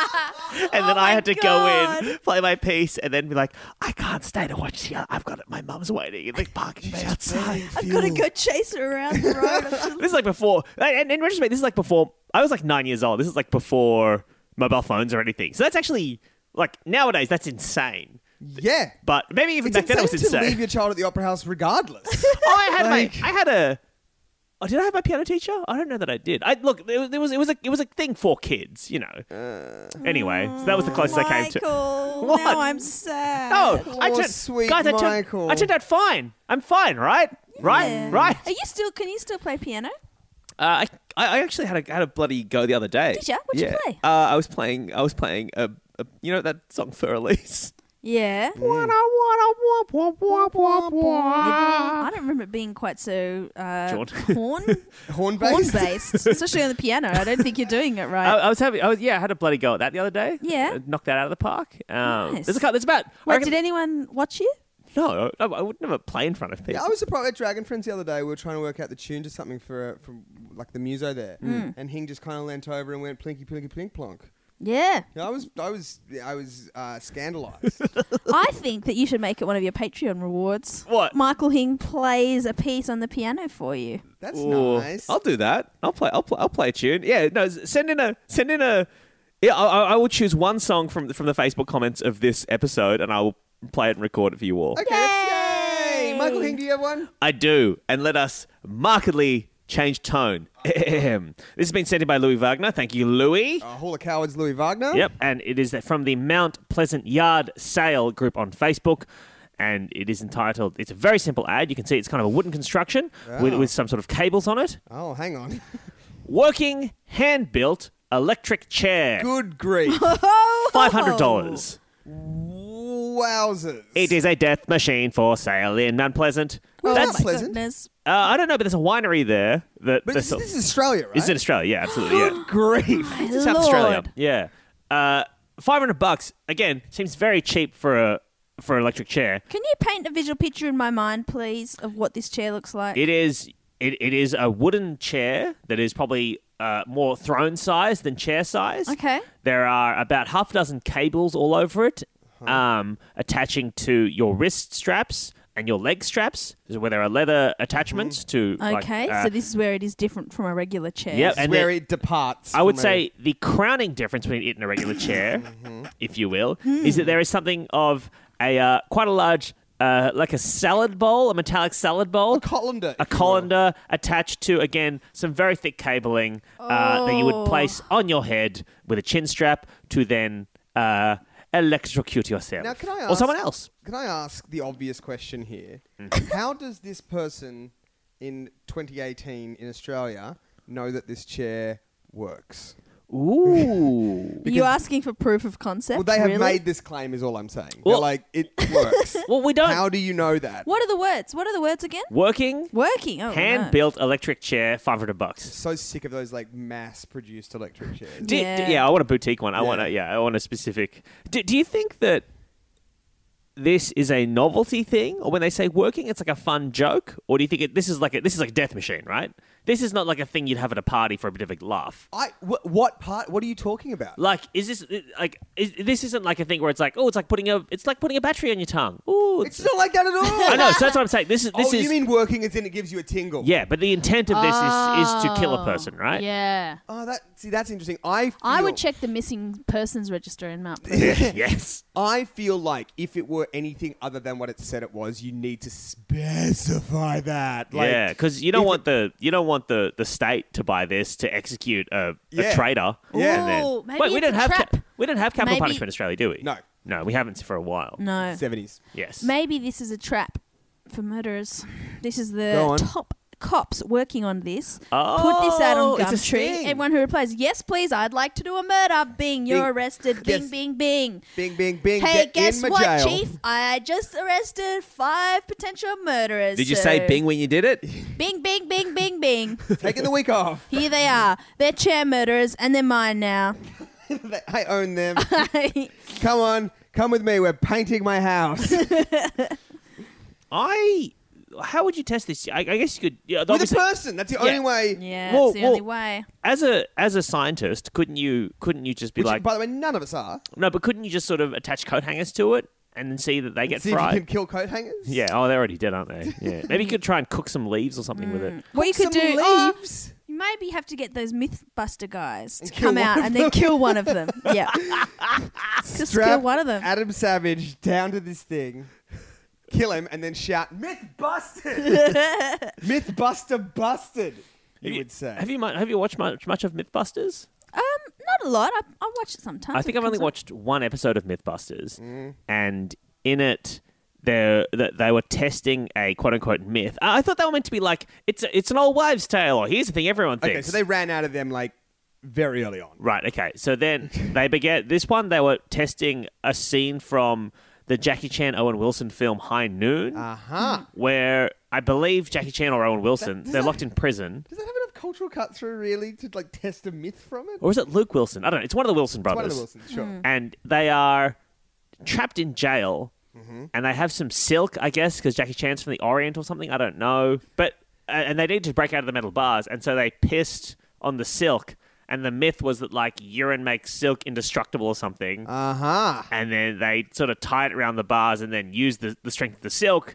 then I my had to God. go in, play my piece, and then be like, I can't stay to watch the. I've got it. My mum's waiting in the parking bay outside. I've got to go chase her around the road. This is like before. And in retrospect, this is like before. I was like nine years old. This is like before mobile phones or anything. So that's actually like nowadays. That's insane. Yeah. But maybe even It's back then it was insane to insane. leave your child at the opera house regardless. Oh, I had Like- my. I had a. Oh, did I have my piano teacher? I don't know that I did. I look. It was. It was. It was a. It was a thing for kids. You know. anyway, so that was the closest I came to. Michael, What? now I'm sad. No, I Oh, turned. sweet guys, I turned, Michael. I turned out fine. I'm fine, right? Right, Yeah. right. Are you still? Can you still play piano? Uh, I, I actually had a had a bloody go the other day. Did ya? What'd you yeah. play? Uh, I was playing. I was playing. A, a, you know that song for Elise. Yeah. Wanna, wanna, womp, womp, womp, womp, womp. I don't remember it being quite so uh, Jaunt. horn Horn horn based. based, especially on the piano. I don't think you're doing it I, right. I was having. I was yeah. I had a bloody go at that the other day. Yeah. Uh, knocked that out of the park. Um, Nice. There's a cou- There's about. I Wait, reckon- did anyone watch you? no, I, I would never play in front of people. Yeah, I was surprised at Dragon Friends the other day. We were trying to work out the tune to something for, uh, for like the muso there, Hmm. and Hing just kind of leant over and went plinky plinky plink plonk. Yeah. Yeah, I was, I was, I was uh, scandalised. I think that you should make it one of your Patreon rewards. What? Michael Hing plays a piece on the piano for you. That's Ooh, nice. I'll do that. I'll play. I'll play. I'll play a tune. Yeah. No. s- Send in a. Send in a. Yeah. I, I I will choose one song from the, from the Facebook comments of this episode, and I will play it and record it for you all. Okay, that's yay! Michael Hing, do you have one? I do, and let us markedly change tone. Ahem. This has been sent in by Louis Wagner. Thank you, Louis. Uh, Hall of Cowards, Louis Wagner. Yep, and it is from the Mount Pleasant Yard Sale group on Facebook. And it is entitled, it's a very simple ad. You can see it's kind of a wooden construction with, Oh. with some sort of cables on it. Oh, hang on. Working, hand-built electric chair. Good grief. five hundred dollars. Wowzers. It is a death machine for sale in Mount Pleasant. Well, That's- Mount Pleasant. Goodness. Uh, I don't know, but there's a winery there. That But that this, sell- this is Australia, right? This is in Australia, yeah, absolutely, yeah. Good grief. It's South Lord. Australia. Yeah. Uh, five hundred bucks, again, seems very cheap for a for an electric chair. Can you paint a visual picture in my mind, please, of what this chair looks like? It is it, it is a wooden chair that is probably uh, more throne size than chair size. Okay. There are about half a dozen cables all over it, um, attaching to your wrist straps and your leg straps, where there are leather attachments to. like, Okay, uh, so this is where it is different from a regular chair. Yep. This is And where then- it departs. I would from a- say the crowning difference between it and a regular chair, if you will, is that there is something of a uh, quite a large, uh, like a salad bowl, a metallic salad bowl, a colander. a if you will. colander attached to, again, some very thick cabling uh, that you would place on your head with a chin strap to then uh, electrocute yourself. Now, can I or someone ask- else. Can I ask the obvious question here? Mm. How does this person in twenty eighteen in Australia know that this chair works? Ooh. You're asking for proof of concept? Well, they have really? made this claim is all I'm saying. Well- They're like, it works. Well, we don't. How do you know that? What are the words? What are the words again? Working, Working. Oh, no. hand-built electric chair, five hundred bucks. So sick of those like mass-produced electric chairs. Do, Yeah. yeah. yeah, I want a boutique one. I Yeah. want a yeah, I want a specific. Do, do you think that this is a novelty thing, or when they say working, it's like a fun joke, or do you think it, this is like a, this is like a death machine, right? This is not like a thing you'd have at a party for a bit of a laugh. I wh- what part? What are you talking about? Like, is this like is, this isn't like a thing where it's like, oh, it's like putting a it's like putting a battery on your tongue. Ooh, It's not like that at all. I know. So that's what I'm saying. This is this oh, is you mean working as in it gives you a tingle? yeah, but the intent of this is is to kill a Oh, person, right? Yeah. Oh, that see, that's interesting. I feel, I would check the missing persons register in Mount. Yes. I feel like if it were anything other than what it said it was, you need to specify that. Like, Yeah, because you don't if want the you don't want the, the state to buy this to execute a, Yeah. a traitor. Yeah. And then- Ooh, maybe Wait, we it's don't a have trap. ca- we don't have capital Maybe- punishment in Australia, do we? No. no, we haven't for a while. No. seventies. Yes, Maybe this is a trap for murderers. This is the Go on. top cops working on this. Oh, Put this out on it's a Gumtree. sting. Everyone who replies, yes, please, I'd like to do a murder. Bing, you're Bing. arrested. Yes. Bing, bing, bing. Bing, bing, bing. Hey, get guess in my what, jail. Chief? I just arrested five potential murderers. Did you so- say Bing when you did it? Bing, bing, bing, bing, bing. Taking the week off. Here they are. They're chair murderers, and they're mine now. I own them. Come on, come with me. We're painting my house I. How would you test this? I, I guess you could. Yeah, with a obviously, person. That's the Yeah. only way. yeah, Well, it's the only well, way. as a as a scientist, couldn't you couldn't you just be Which, like by the way, none of us are. no? But couldn't you just sort of attach coat hangers to it and then see that they get See if fried? you can kill coat hangers. Yeah. Oh, they're already dead, aren't they? Yeah. Maybe you could try and cook some leaves or something with it. What you could Some do, oh, leaves. you maybe have to get those Mythbuster guys And to kill come one out of and then them. kill one of them. Yeah. Just Strap kill one of them. Adam Savage down to this thing, kill him, and then shout, "Myth busted! Mythbuster busted!" You Have would say. Have you mu- have you watched much much of MythBusters? Um, not a lot. I, I watch it sometimes. I think if I've it only comes on. watched one episode of MythBusters, Mm. and in it, they they were testing a quote unquote myth. I I thought they were meant to be like it's a, it's an old wives' tale, or here's the thing everyone thinks. Okay, so they ran out of them like very early on. Right. Okay. So then they began this one. They were testing a scene from the Jackie Chan Owen Wilson film High Noon, Uh huh. where I believe Jackie Chan or Owen Wilson does they're that- locked in prison. Does that have enough cultural cut through really to like test a myth from it? Or is it Luke Wilson? I don't know. It's one of the Wilson It's brothers. one of the Wilsons, sure. And they are trapped in jail, Mm-hmm. and they have some silk, I guess, because Jackie Chan's from the Orient or something. I don't know, but uh, and they need to break out of the metal bars, and so they pissed on the silk. And the myth was that like urine makes silk indestructible or something. Uh huh. And then they sort of tie it around the bars and then use the, the strength of the silk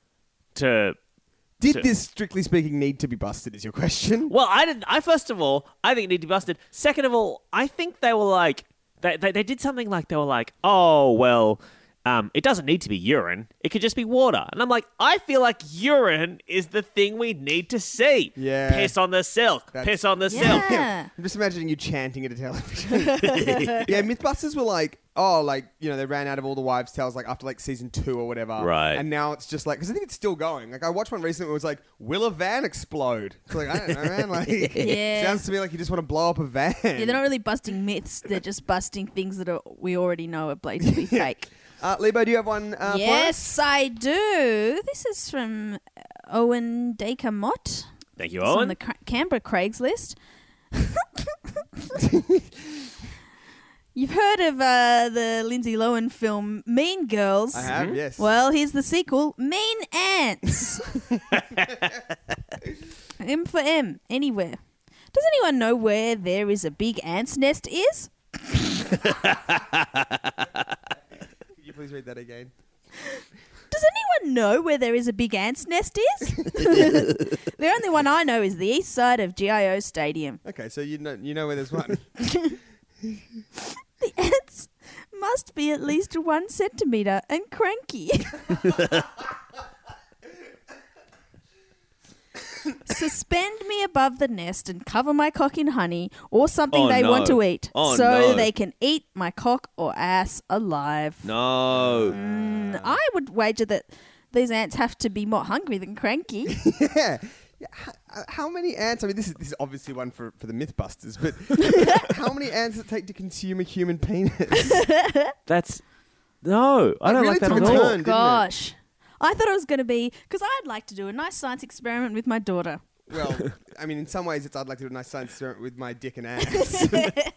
to. Did So- this, strictly speaking, need to be busted? Is your question? Well, I didn't. I first of all, I think it need to be busted. Second of all, I think they were like they they, they did something like they were like, oh well. Um, it doesn't need to be urine. It could just be water. And I'm like, I feel like urine is the thing we need to see. Yeah. Piss on the silk. That's- Piss on the silk. Yeah. I'm just imagining you chanting at a television. Yeah, Mythbusters were like, oh, like, you know, they ran out of all the wives' tales like after like season two or whatever. Right. And now it's just like, because I think it's still going. Like, I watched one recently where it was like, will a van explode? It's like, I don't know, man. Like, Yeah. sounds to me like you just want to blow up a van. Yeah, they're not really busting myths. They're just busting things that are, we already know are blatantly fake. Uh, Lebo, do you have one uh, for us? Yes, I do. This is from Owen Dacre Mott. Thank you, It's on Owen. the Cra- Canberra Craigslist. You've heard of uh, the Lindsay Lohan film Mean Girls. I have, yes. Well, here's the sequel, Mean Ants. M for M, anywhere. Does anyone know where there is a big ant's nest is? Could you please read that again? Does anyone know where there is a big ant's nest is? The only one I know is the east side of G I O Stadium. Okay, so you know you know where there's one. The ants must be at least one centimetre and cranky. Suspend me above the nest and cover my cock in honey or something Oh, they no. want to eat Oh, so no. they can eat my cock or ass alive. No. Mm, I would wager that these ants have to be more hungry than cranky. Yeah. Yeah, how, how many ants? I mean, this is this is obviously one for, for the MythBusters, but how many ants does it take to consume a human penis? That's no, I It don't really like that took at a all. turn, didn't it? Gosh. I thought it was going to be because I'd like to do a nice science experiment with my daughter. Well, I mean, in some ways, it's I'd like to do a nice science experiment with my dick and ass.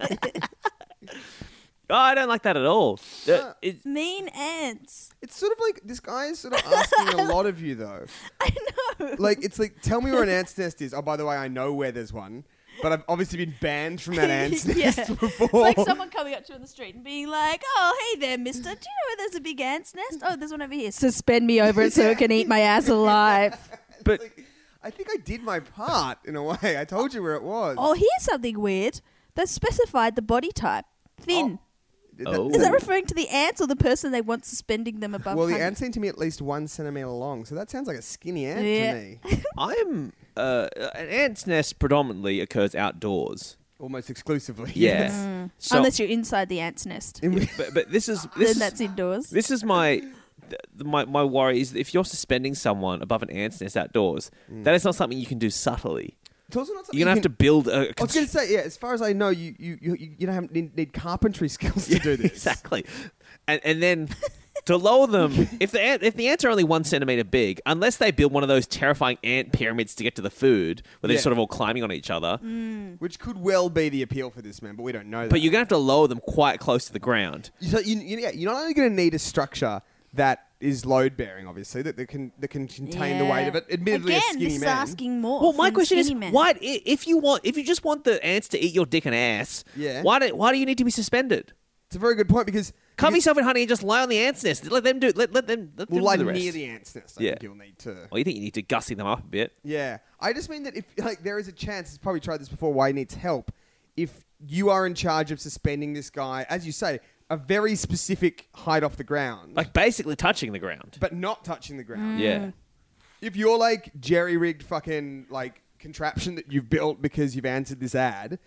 Oh, I don't like that at all. Uh, Uh, it- Mean ants. It's sort of like this guy is sort of asking a lot of you, though. I know. Like, it's like, tell me where an ant's nest is. Oh, by the way, I know where there's one, but I've obviously been banned from that ant's Yeah. nest before. It's like someone coming up to you on the street and being like, "Oh, hey there, mister. Do you know where there's a big ant's nest? Oh, there's one over here. Suspend me over it so it can eat my ass alive." but Like, I think I did my part in a way. I told you where it was. Oh, here's something weird. They specified the body type. Thin. Oh. Is that referring to the ants or the person they want suspending them above? Well, the honey? ant seemed to me at least one centimeter long, so that sounds like a skinny ant Yeah. to me. I'm uh, an ant's nest predominantly occurs outdoors. Almost exclusively. Yeah. Yes. Mm. So, Unless you're inside the ant's nest. but, but this is Then this is, that's indoors. this is my th- my my worry is that if you're suspending someone above an ant's nest outdoors, that is not something you can do subtly. It's also not something You're gonna have you to build a. I was going to say, yeah. As far as I know, you you you, you you don't have, need, need carpentry skills to do this. Exactly, and and then to lower them, if the ant, if the ants are only one centimeter big, unless they build one of those terrifying ant pyramids to get to the food, where they're Yeah. sort of all climbing on each other, Which could well be the appeal for this man, but we don't know that. but you're gonna have to lower them quite close to the ground. So you, you, yeah, you're not only going to need a structure that is load bearing, obviously, that, that can that can contain the weight of it. Admittedly, Again, a skinny this is man. asking more. Well, my from question is, skinny men. why i- if you want if you just want the ants to eat your dick and ass, Yeah. why do why do you need to be suspended? It's a very good point because Cover because yourself in honey and just lie on the ant's nest. Let them do. Let let them. Let we'll them lie do the rest. near the ant's nest. I Yeah. think you'll need to. Well, you think you need to gussy them up a bit? Yeah, I just mean that if like there is a chance, he's probably tried this before. Why he needs help? If you are in charge of suspending this guy, as you say, a very specific height off the ground, Like basically touching the ground. but not touching the ground. Yeah. If you're like jerry rigged fucking like contraption that you've built because you've answered this ad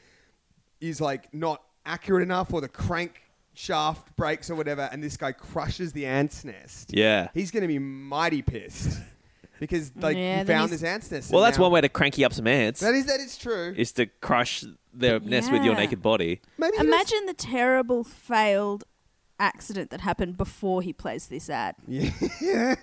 is like not accurate enough, or the crank shaft breaks or whatever, and this guy crushes the ant's nest, Yeah. he's going to be mighty pissed because like Yeah, you then found he's- this ant's nest. Well, and that's now- one way to cranky up some ants. That is that is true. Is to crush their nest with your Yeah. naked body. Maybe he Imagine the terrible failed accident that happened before he plays this ad. does- yeah.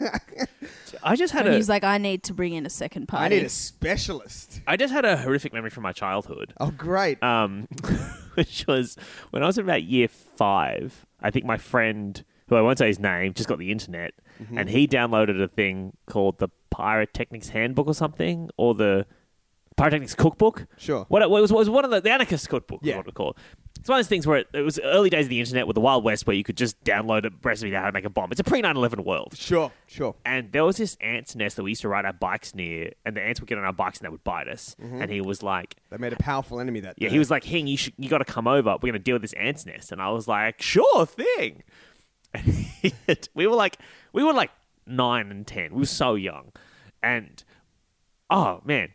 I just had And a. he's like, I need to bring in a second party. I need a specialist. I just had a horrific memory from my childhood. Oh, great. um, which was when I was in about year five. I think my friend, who I won't say his name, just got the internet, Mm-hmm. and he downloaded a thing called the Pyrotechnics Handbook or something, or the Pyrotechnics Cookbook. Sure. What it was was one of the, the Anarchist Cookbook. Yeah. Is what it called. It's one of those things where it, it was early days of the internet with the Wild West, where you could just download a recipe to how to make a bomb. It's a pre nine eleven world. Sure, sure. And there was this ant's nest that we used to ride our bikes near, and the ants would get on our bikes and they would bite us. And he was like, They made a powerful enemy that yeah, day. he was like, Hing, you should, you got to come over. We're going to deal with this ant's nest. And I was like, sure thing. And he had- we were like, we were like nine and ten. We were so young. And, oh, man.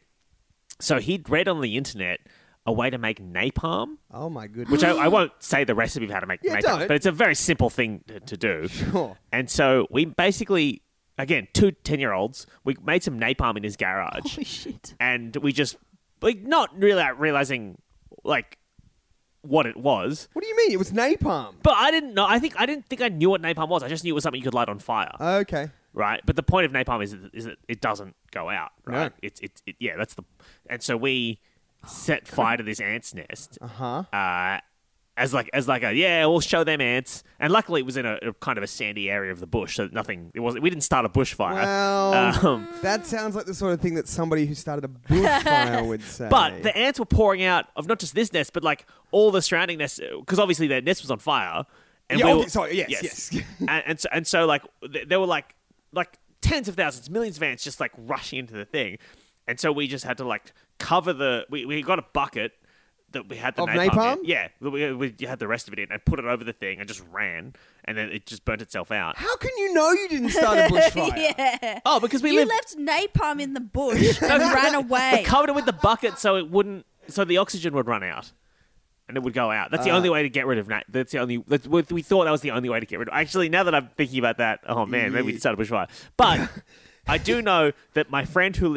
So he'd read on the internet a way to make napalm, Oh, my goodness. which I, I won't say the recipe of how to make Yeah, napalm, don't. but it's a very simple thing to, to do. Sure. And so we basically, again, two ten-year-olds, we made some napalm in his garage. Holy shit. And we just, like, not really realizing, like, what it was. What do you mean? It was napalm. But I didn't know. I think I didn't think I knew what napalm was. I just knew it was something you could light on fire, Okay. right? But the point of napalm is that, is that it doesn't go out, right? No. It's it's it, yeah, that's the. And so we set fire to this ant's nest, Uh-huh. uh, as like as like a yeah, we'll show them ants. And luckily, it was in a, a kind of a sandy area of the bush, so nothing. It wasn't. We didn't start a bushfire. Well, Um, that sounds like the sort of thing that somebody who started a bushfire would say. But the ants were pouring out of not just this nest, but like all the surrounding nests, because obviously their nest was on fire. And Yeah, we obvi- were, sorry, yes, yes. and, and so and so like th- there were like like tens of thousands, millions of ants just like rushing into the thing, and so we just had to like cover the. We, we got a bucket that we had the Of napalm. napalm? In. Yeah, we, we had the rest of it in and put it over the thing and just ran, and then it just burnt itself out. How can you know you didn't start a bushfire? Yeah. Oh, because we You lived. left napalm in the bush and ran away. We covered it with the bucket so it wouldn't, so the oxygen would run out, and it would go out. That's the Uh. only way to get rid of. Na- that's the only. That's, we we thought that was the only way to get rid of. Actually, now that I'm thinking about that, oh man, maybe we Yeah. started a bushfire. But I do know that my friend who lived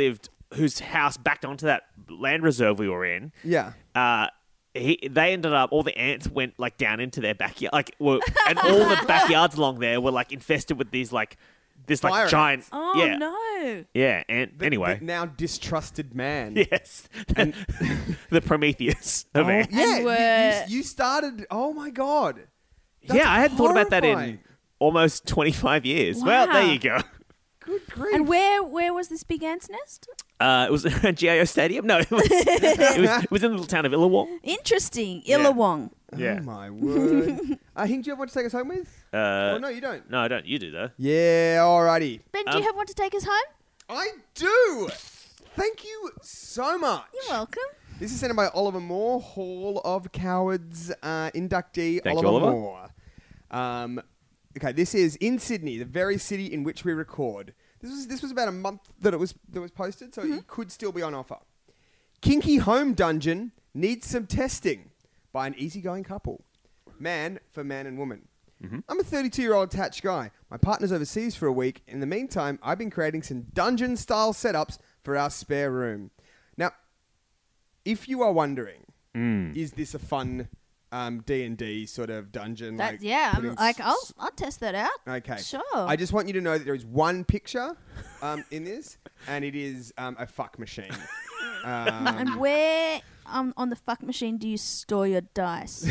whose house backed onto that land reserve we were in. Yeah. Uh, he, they ended up, all the ants went like down into their backyard, like, were, and all the backyards along there were like infested with these like, this like Fire giant, ants. Oh yeah, no! yeah, and The- anyway, the now distrusted man. yes, the Prometheus of Oh, ants. yeah. And you- were- You, you started. Oh my god. That's Yeah, I hadn't thought about that in horrifying. almost twenty-five years. Well, Wow. there you go. Good grief. And where where was this big ant's nest? Uh, it was at G I O Stadium. No, it was, it was, it was in the little town of Illawong. Interesting, Yeah. Illawong. Oh my word. uh, Hing, do you have one to take us home with? Uh, oh no, you don't. no, I don't. You do though. Yeah. Alrighty. Ben, do Um, you have one to take us home? I do. Thank you so much. You're welcome. This is sent in by Oliver Moore, Hall of Cowards uh, inductee. Thank you, Oliver Oliver. Moore. Um, okay, this is in Sydney, the very city in which we record. This was this was about a month that it was that was posted, so it could still be on offer. Kinky home dungeon needs some testing by an easygoing couple, man for man and woman. I'm a thirty-two-year-old attached guy. My partner's overseas for a week. In the meantime, I've been creating some dungeon-style setups for our spare room. Now, if you are wondering, is this a fun um, D and D sort of dungeon? That like, yeah, I'm, putting like s- I'll I'll test that out. Okay. Sure. I just want you to know that there is one picture um, in this, and it is um, a fuck machine. Um, And where um, on the fuck machine do you store your dice?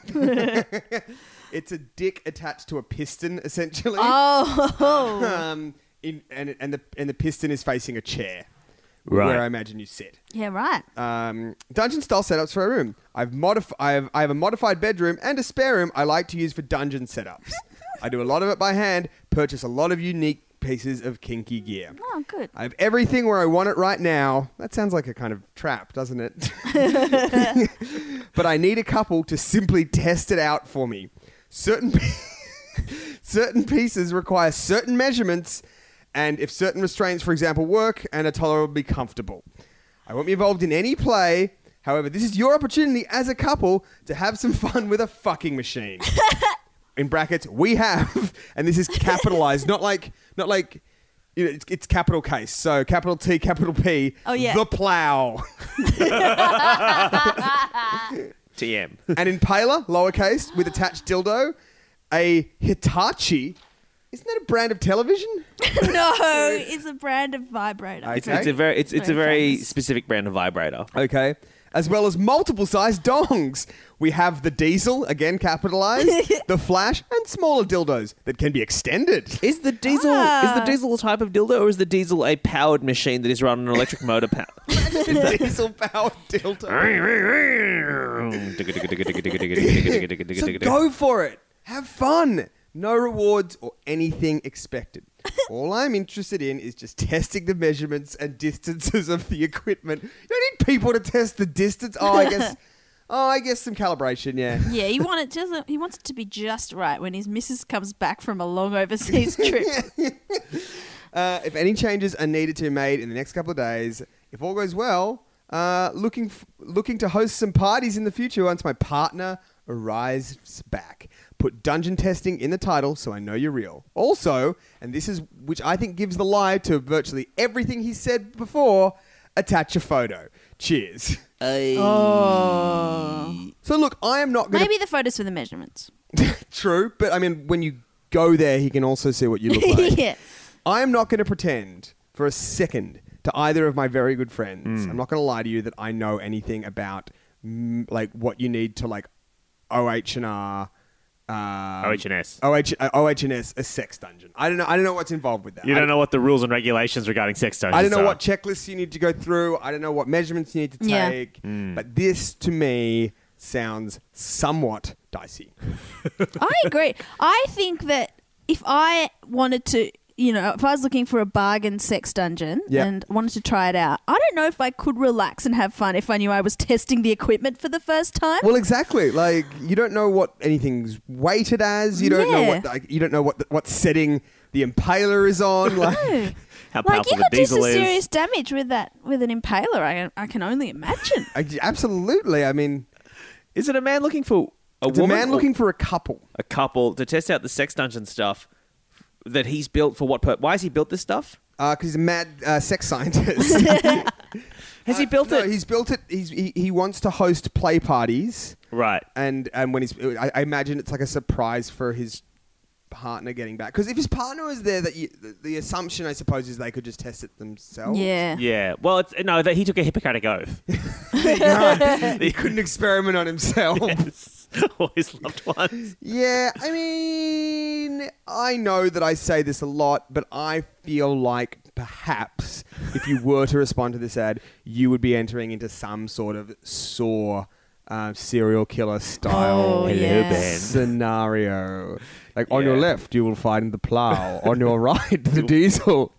it's a dick attached to a piston, essentially. Oh, Um, in, and, and, the, and the piston is facing a chair, Right. where I imagine you sit. yeah, right. Um, dungeon style setups for a room. I've modif- I have I have a modified bedroom and a spare room I like to use for dungeon setups. I do a lot of it by hand. Purchase a lot of unique pieces of kinky gear. Oh, good. I have everything where I want it right now. That sounds like a kind of trap, doesn't it? But I need a couple to simply test it out for me. Certain pe- certain pieces require certain measurements, and if certain restraints, for example, work and are tolerably comfortable. I won't be involved in any play. However, this is your opportunity as a couple to have some fun with a fucking machine. In brackets, we have, and this is capitalized, not like, not like, you know, it's, it's capital case. So capital T, capital P. Oh, yeah. The plow. T M. An impaler, lowercase, with attached dildo. A Hitachi. Isn't that a brand of television? No, it's a brand of vibrator. Okay. It's, it's a very it's it's a Very very famous. specific brand of vibrator. Okay. As well as multiple size dongs. We have the diesel, again capitalized, the flash, and smaller dildos that can be extended. Is the diesel Ah. is the diesel a type of dildo, or is the diesel a powered machine that is run on an electric motor power? diesel powered dildo. So go for it. Have fun. No rewards or anything expected. All I'm interested in is just testing the measurements and distances of the equipment. You don't need people to test the distance. Oh, I guess. Oh, I guess some calibration. Yeah. Yeah, he want it just he wants it to be just right when his missus comes back from a long overseas trip. Uh, if any changes are needed to be made in the next couple of days, if all goes well, uh, looking f- looking to host some parties in the future once my partner arrives back. Put dungeon testing in the title so I know you're real. Also, and this is which I think gives the lie to virtually everything he said before, attach a photo. Cheers. Oh. So look, I am not going to... Maybe the photos for the measurements. True, but I mean, when you go there, he can also see what you look like. Yeah. I am not going to pretend for a second to either of my very good friends. I'm not going to lie to you that I know anything about mm, like what you need to like O H and R. Um, O H and S. O H, uh, O H and S, a sex dungeon. I don't know. I don't know what's involved with that. You I don't know what the rules and regulations regarding sex dungeons I don't know are. what checklists you need to go through. I don't know what measurements you need to Yeah. take. But this, to me, sounds somewhat dicey. I agree. I think that if I wanted to, you know, if I was looking for a bargain sex dungeon Yeah. and wanted to try it out, I don't know if I could relax and have fun if I knew I was testing the equipment for the first time. Well, exactly. Like you don't know what anything's weighted as. You don't know Yeah. what like, you don't know what the, what setting the impaler is on. Like, No. How Like powerful you the could do diesel some is. serious damage with that with an impaler. I, I can only imagine. I- absolutely. I mean, Is it a man looking for a it's a woman man or looking for a couple. a couple to test out the sex dungeon stuff that he's built for what purpose? Why has he built this stuff? Because he's a mad uh, sex scientist. Has he built no, it? He's built it. He's, he he wants to host play parties, Right. and and when he's, I, I imagine it's like a surprise for his partner getting back. Because if his partner was there, that you, the, the assumption, I suppose, is they could just test it themselves. Yeah. Yeah. Well, it's no. That he took a Hippocratic oath. He couldn't experiment on himself. Yes. Or his loved ones. Yeah, I mean, I know that I say this a lot, but I feel like perhaps if you were to respond to this ad, you would be entering into some sort of Saw uh, serial killer style Oh, yes. scenario. Like on Yeah. your left, you will find the plow. On your right, the diesel.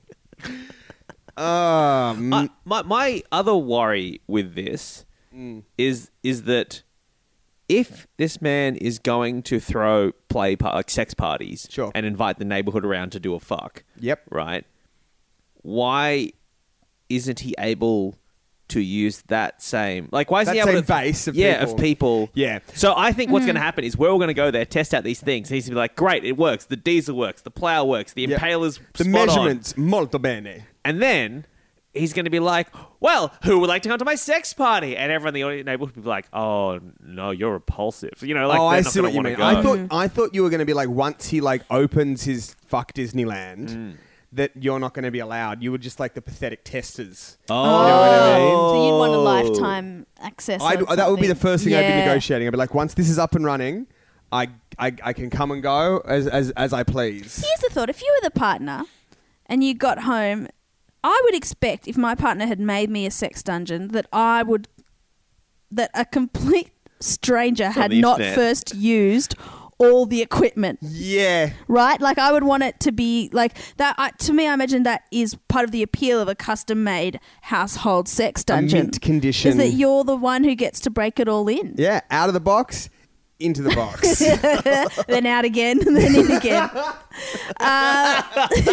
Um, I, my my other worry with this Mm. is is that if this man is going to throw play par- like sex parties Sure. and invite the neighborhood around to do a fuck, Yep. right? Why isn't he able to use that same like? Why is That he able same to base of yeah people. of people? Yeah. So I think what's going to happen is we're all going to go there, test out these things. He's going to be like, great, it works. The diesel works. The plow works. The Yep. impaler's The spot on. measurements, molto bene. And then he's going to be like, well, who would like to come to my sex party? And everyone in the audience neighborhood would be like, oh, no, you're repulsive. You know, like, oh, they're I not see gonna what you wanna mean. go. I thought I thought you were going to be like, once he like opens his fuck Disneyland, Mm. that you're not going to be allowed. You were just like the pathetic testers. Oh. You know what I mean? So you'd want a lifetime access. I'd, of that would be the something. first thing I'd be Yeah. negotiating. I'd be like, once this is up and running, I I, I can come and go as, as as I please. Here's the thought: if you were the partner and you got home, I would expect if my partner had made me a sex dungeon that I would that a complete stranger From had the not internet. first used all the equipment. Yeah. Right? Like I would want it to be like that. I, to me, I imagine that is part of the appeal of a custom-made household sex dungeon. A mint condition. Is that you're the one who gets to break it all in, Yeah, out of the box, into the box. then out again, then in again. Uh,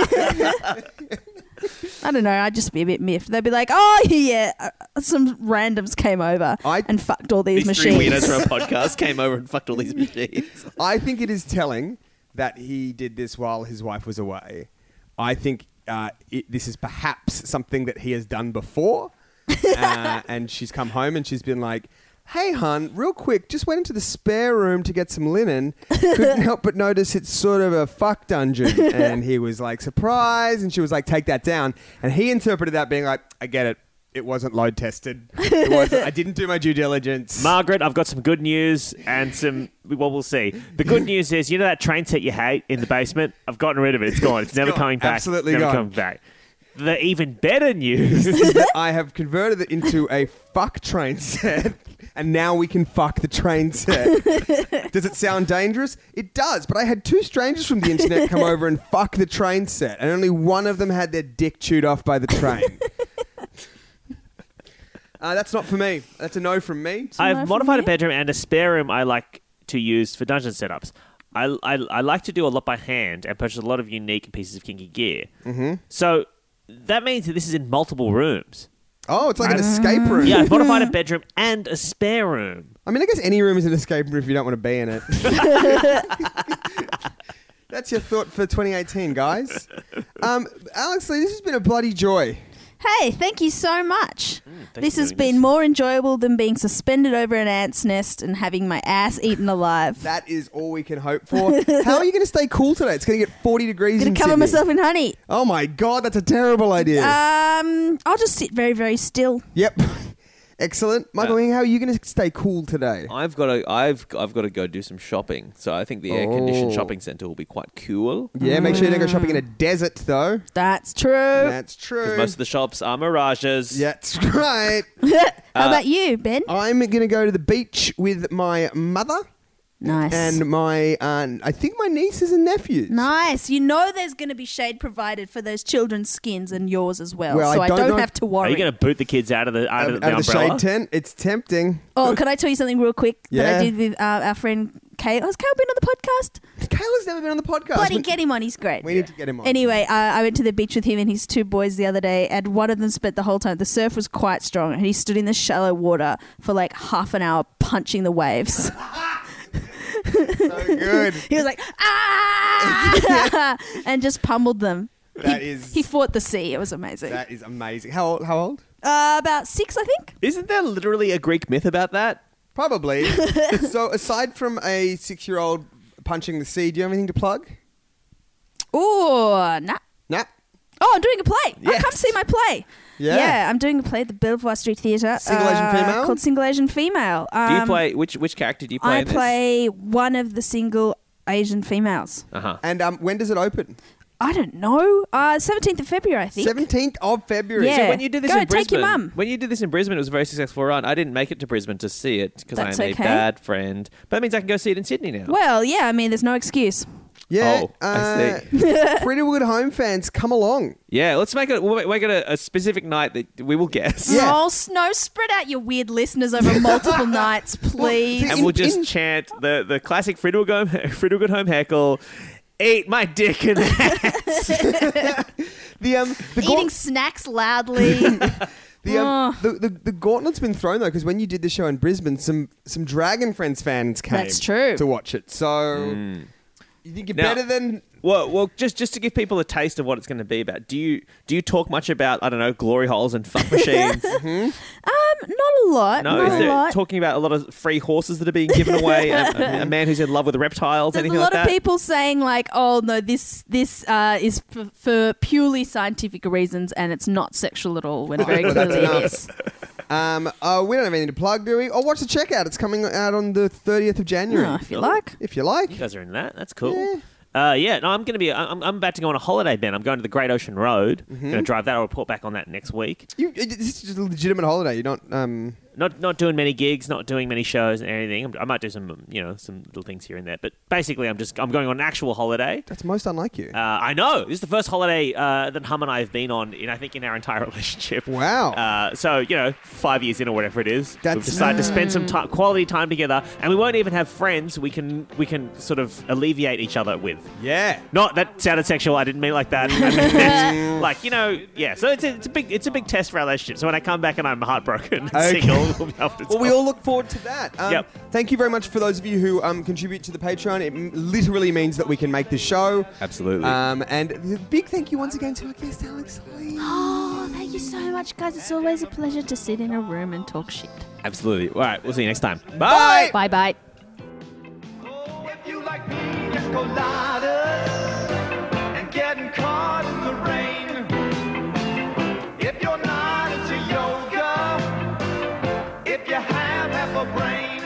I don't know. I'd just be a bit miffed. They'd be like, "Oh yeah, uh, some randoms came over I- and fucked all these, These three machines." weirdos from a podcast came over and fucked all these machines. I think it is telling that he did this while his wife was away. I think uh, it, this is perhaps something that he has done before. uh, and she's come home and she's been like, hey, hun, real quick, just went into the spare room to get some linen. Couldn't help but notice it's sort of a fuck dungeon. And he was like, surprised. And she was like, take that down. And he interpreted that being like, I get it. It wasn't load tested. It wasn't, I didn't do my due diligence. Margaret, I've got some good news and some. Well, we'll see. The good news is, you know that train set you hate in the basement? I've gotten rid of it. It's gone. It's, never gone. coming back. Absolutely never gone. coming back. The even better news. is that I have converted it into a fuck train set, and now we can fuck the train set. Does it sound dangerous? It does, but I had two strangers from the internet come over and fuck the train set, and only one of them had their dick chewed off by the train. uh, that's not for me. That's a no from me. no I've from modified you? a bedroom and a spare room I like to use for dungeon setups. I, I, I like to do a lot by hand and purchase a lot of unique pieces of kinky gear. Mm-hmm. So that means that this is in multiple rooms. Oh, it's like an escape room. Yeah, I've modified a bedroom and a spare room. I mean, I guess any room is an escape room if you don't want to be in it. That's your thought for twenty eighteen, guys. Um, Alex Lee, this has been a bloody joy. Hey, thank you so much. thanks this for has doing been this. more enjoyable than being suspended over an ant's nest and having my ass eaten alive. That is all we can hope for. How are you going to stay cool today? It's going to get forty degrees Gonna in cover Sydney. myself in honey. Oh my God, that's a terrible idea. Um, I'll just sit very, very still. yep. Excellent. Michael, Uh, how are you going to stay cool today? I've got to I've I've got to go do some shopping. So I think the air conditioned Oh. shopping centre will be quite cool. Yeah, make sure you don't go shopping in a desert, though. That's true. That's true. Because most of the shops are mirages. Yeah, that's right. How about you, Ben? I'm going to go to the beach with my mother Nice. and my, uh, I think my nieces and nephews. Nice. You know there's going to be shade provided for those children's skins and yours as well. Well, so I I don't don't, know- have to Are worry. you going to boot the kids out of the out Out, of the, out of the umbrella? shade tent. It's tempting. Oh, can I tell you something real quick that Yeah. I did with uh, our friend Kale? Has Kale been on the podcast? Kayla's never been on the podcast. Bloody We- get him on. He's great. We need to get him on. Anyway, uh, I went to the beach with him and his two boys the other day, and one of them spent the whole time. The surf was quite strong, and he stood in the shallow water for like half an hour punching the waves. So good. He was like, ah, and just pummeled them. That he, is he fought the sea. It was amazing. that is amazing. How old? How old? Uh, about six, I think. Isn't there literally a Greek myth about that? Probably. So, aside from a six-year-old punching the sea, do you have anything to plug? Ooh, nah. Nah. Oh, I'm doing a play. Yes. Oh, come see my play. Yeah. I'm doing a play at the Belvoir Street Theatre. Single Asian uh, female? Called Single Asian Female. Do you Um, play which which character do you play I in this? play one of the single Asian females. Uh-huh. And um, when does it open? I don't know. Uh, seventeenth of February, I think. seventeenth of February. Yeah. So when you did this Go, in take Brisbane, your mum. when you did this in Brisbane, it was a very successful run. I didn't make it to Brisbane to see it because I'm That's a okay. bad friend. But that means I can go see it in Sydney now. Well, yeah, I mean, there's no excuse. Yeah. Oh, I uh, Pretty Good Home fans, come along. Yeah, let's make it. We'll make it a, a specific night that we will guess. Yeah. Oh, s- no, spread out your weird listeners over multiple nights, please. see, And we'll In- just in- chant the, the classic Friedel Good Home heckle. Eat my dick in ass. The um, the, Eating gaunt- snacks loudly. the, um, Oh. the the the gauntlet's been thrown though because when you did the show in Brisbane, some some Dragon Friends fans came. That's true. To watch it, so you think you're Now- better than? Well, well, just just to give people a taste of what it's going to be about. Do you do you talk much about I don't know glory holes and fuck machines? um, not a lot. No, not is a there lot. talking about a lot of free horses that are being given away? a, a man who's in love with reptiles, There's a anything lot like of that? people saying like, "Oh no, this this uh, is f- for purely scientific reasons, and it's not sexual at all." When very Well, that's clearly it enough. is. Um, uh, we don't have anything to plug, do we? Oh, watch the checkout. It's coming out on the thirtieth of January. Oh, if you like. If you like. You guys are in that. That's cool. Yeah. Uh, yeah, no, I'm going to be. I'm, I'm about to go on a holiday, Ben. I'm going to the Great Ocean Road. Mm-hmm. Going to drive that. I'll report back on that next week. You, this is just a legitimate holiday. You're not. Um, Not not doing many gigs, not doing many shows and anything. I'm, I might do some, um, you know, some little things here and there. But basically, I'm just I'm going on an actual holiday. that's most unlike you. Uh, I know this is the first holiday uh, that Hum and I have been on in I think in our entire relationship. Wow. Uh, so you know, five years in or whatever it is, That's- we've decided to spend some ti quality time together, and we won't even have friends. We can we can sort of alleviate each other with. yeah. Not that sounded sexual. I didn't mean it like that. I meant that, like you know, yeah. So it's a, it's a big it's a big test for our relationship. So when I come back and I'm heartbroken and Okay. single, we'll be able to Well, we talk. all look forward to that. Um, Yep. Thank you very much for those of you who um, contribute to the Patreon. It m- literally means that we can make this show. Absolutely. Um, and a big thank you once again to our guest, Alex Lee. Oh, thank you so much, guys. It's always a pleasure to sit in a room and talk shit. Absolutely. All right. We'll see you next time. Bye. Bye bye. If you like pina coladas and getting caught in the rain, if you're not into yoga, if you have half a brain,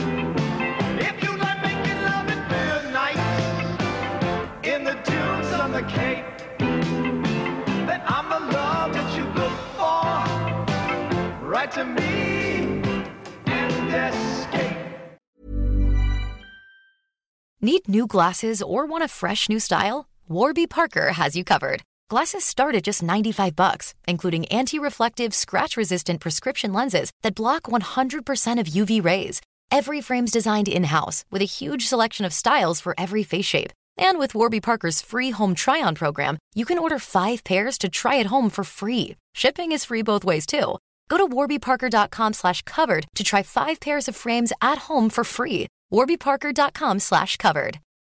if you like making love at midnight in the dunes on the Cape, then I'm the love that you look for. Write to me and escape. Need new glasses or want a fresh new style? Warby Parker has you covered. Glasses start at just ninety-five bucks, including anti-reflective, scratch-resistant prescription lenses that block one hundred percent of U V rays. Every frame's designed in-house with a huge selection of styles for every face shape. And with Warby Parker's free home try-on program, you can order five pairs to try at home for free. Shipping is free both ways, too. Go to warbyparker.com slash covered to try five pairs of frames at home for free. warbyparker.com slash covered.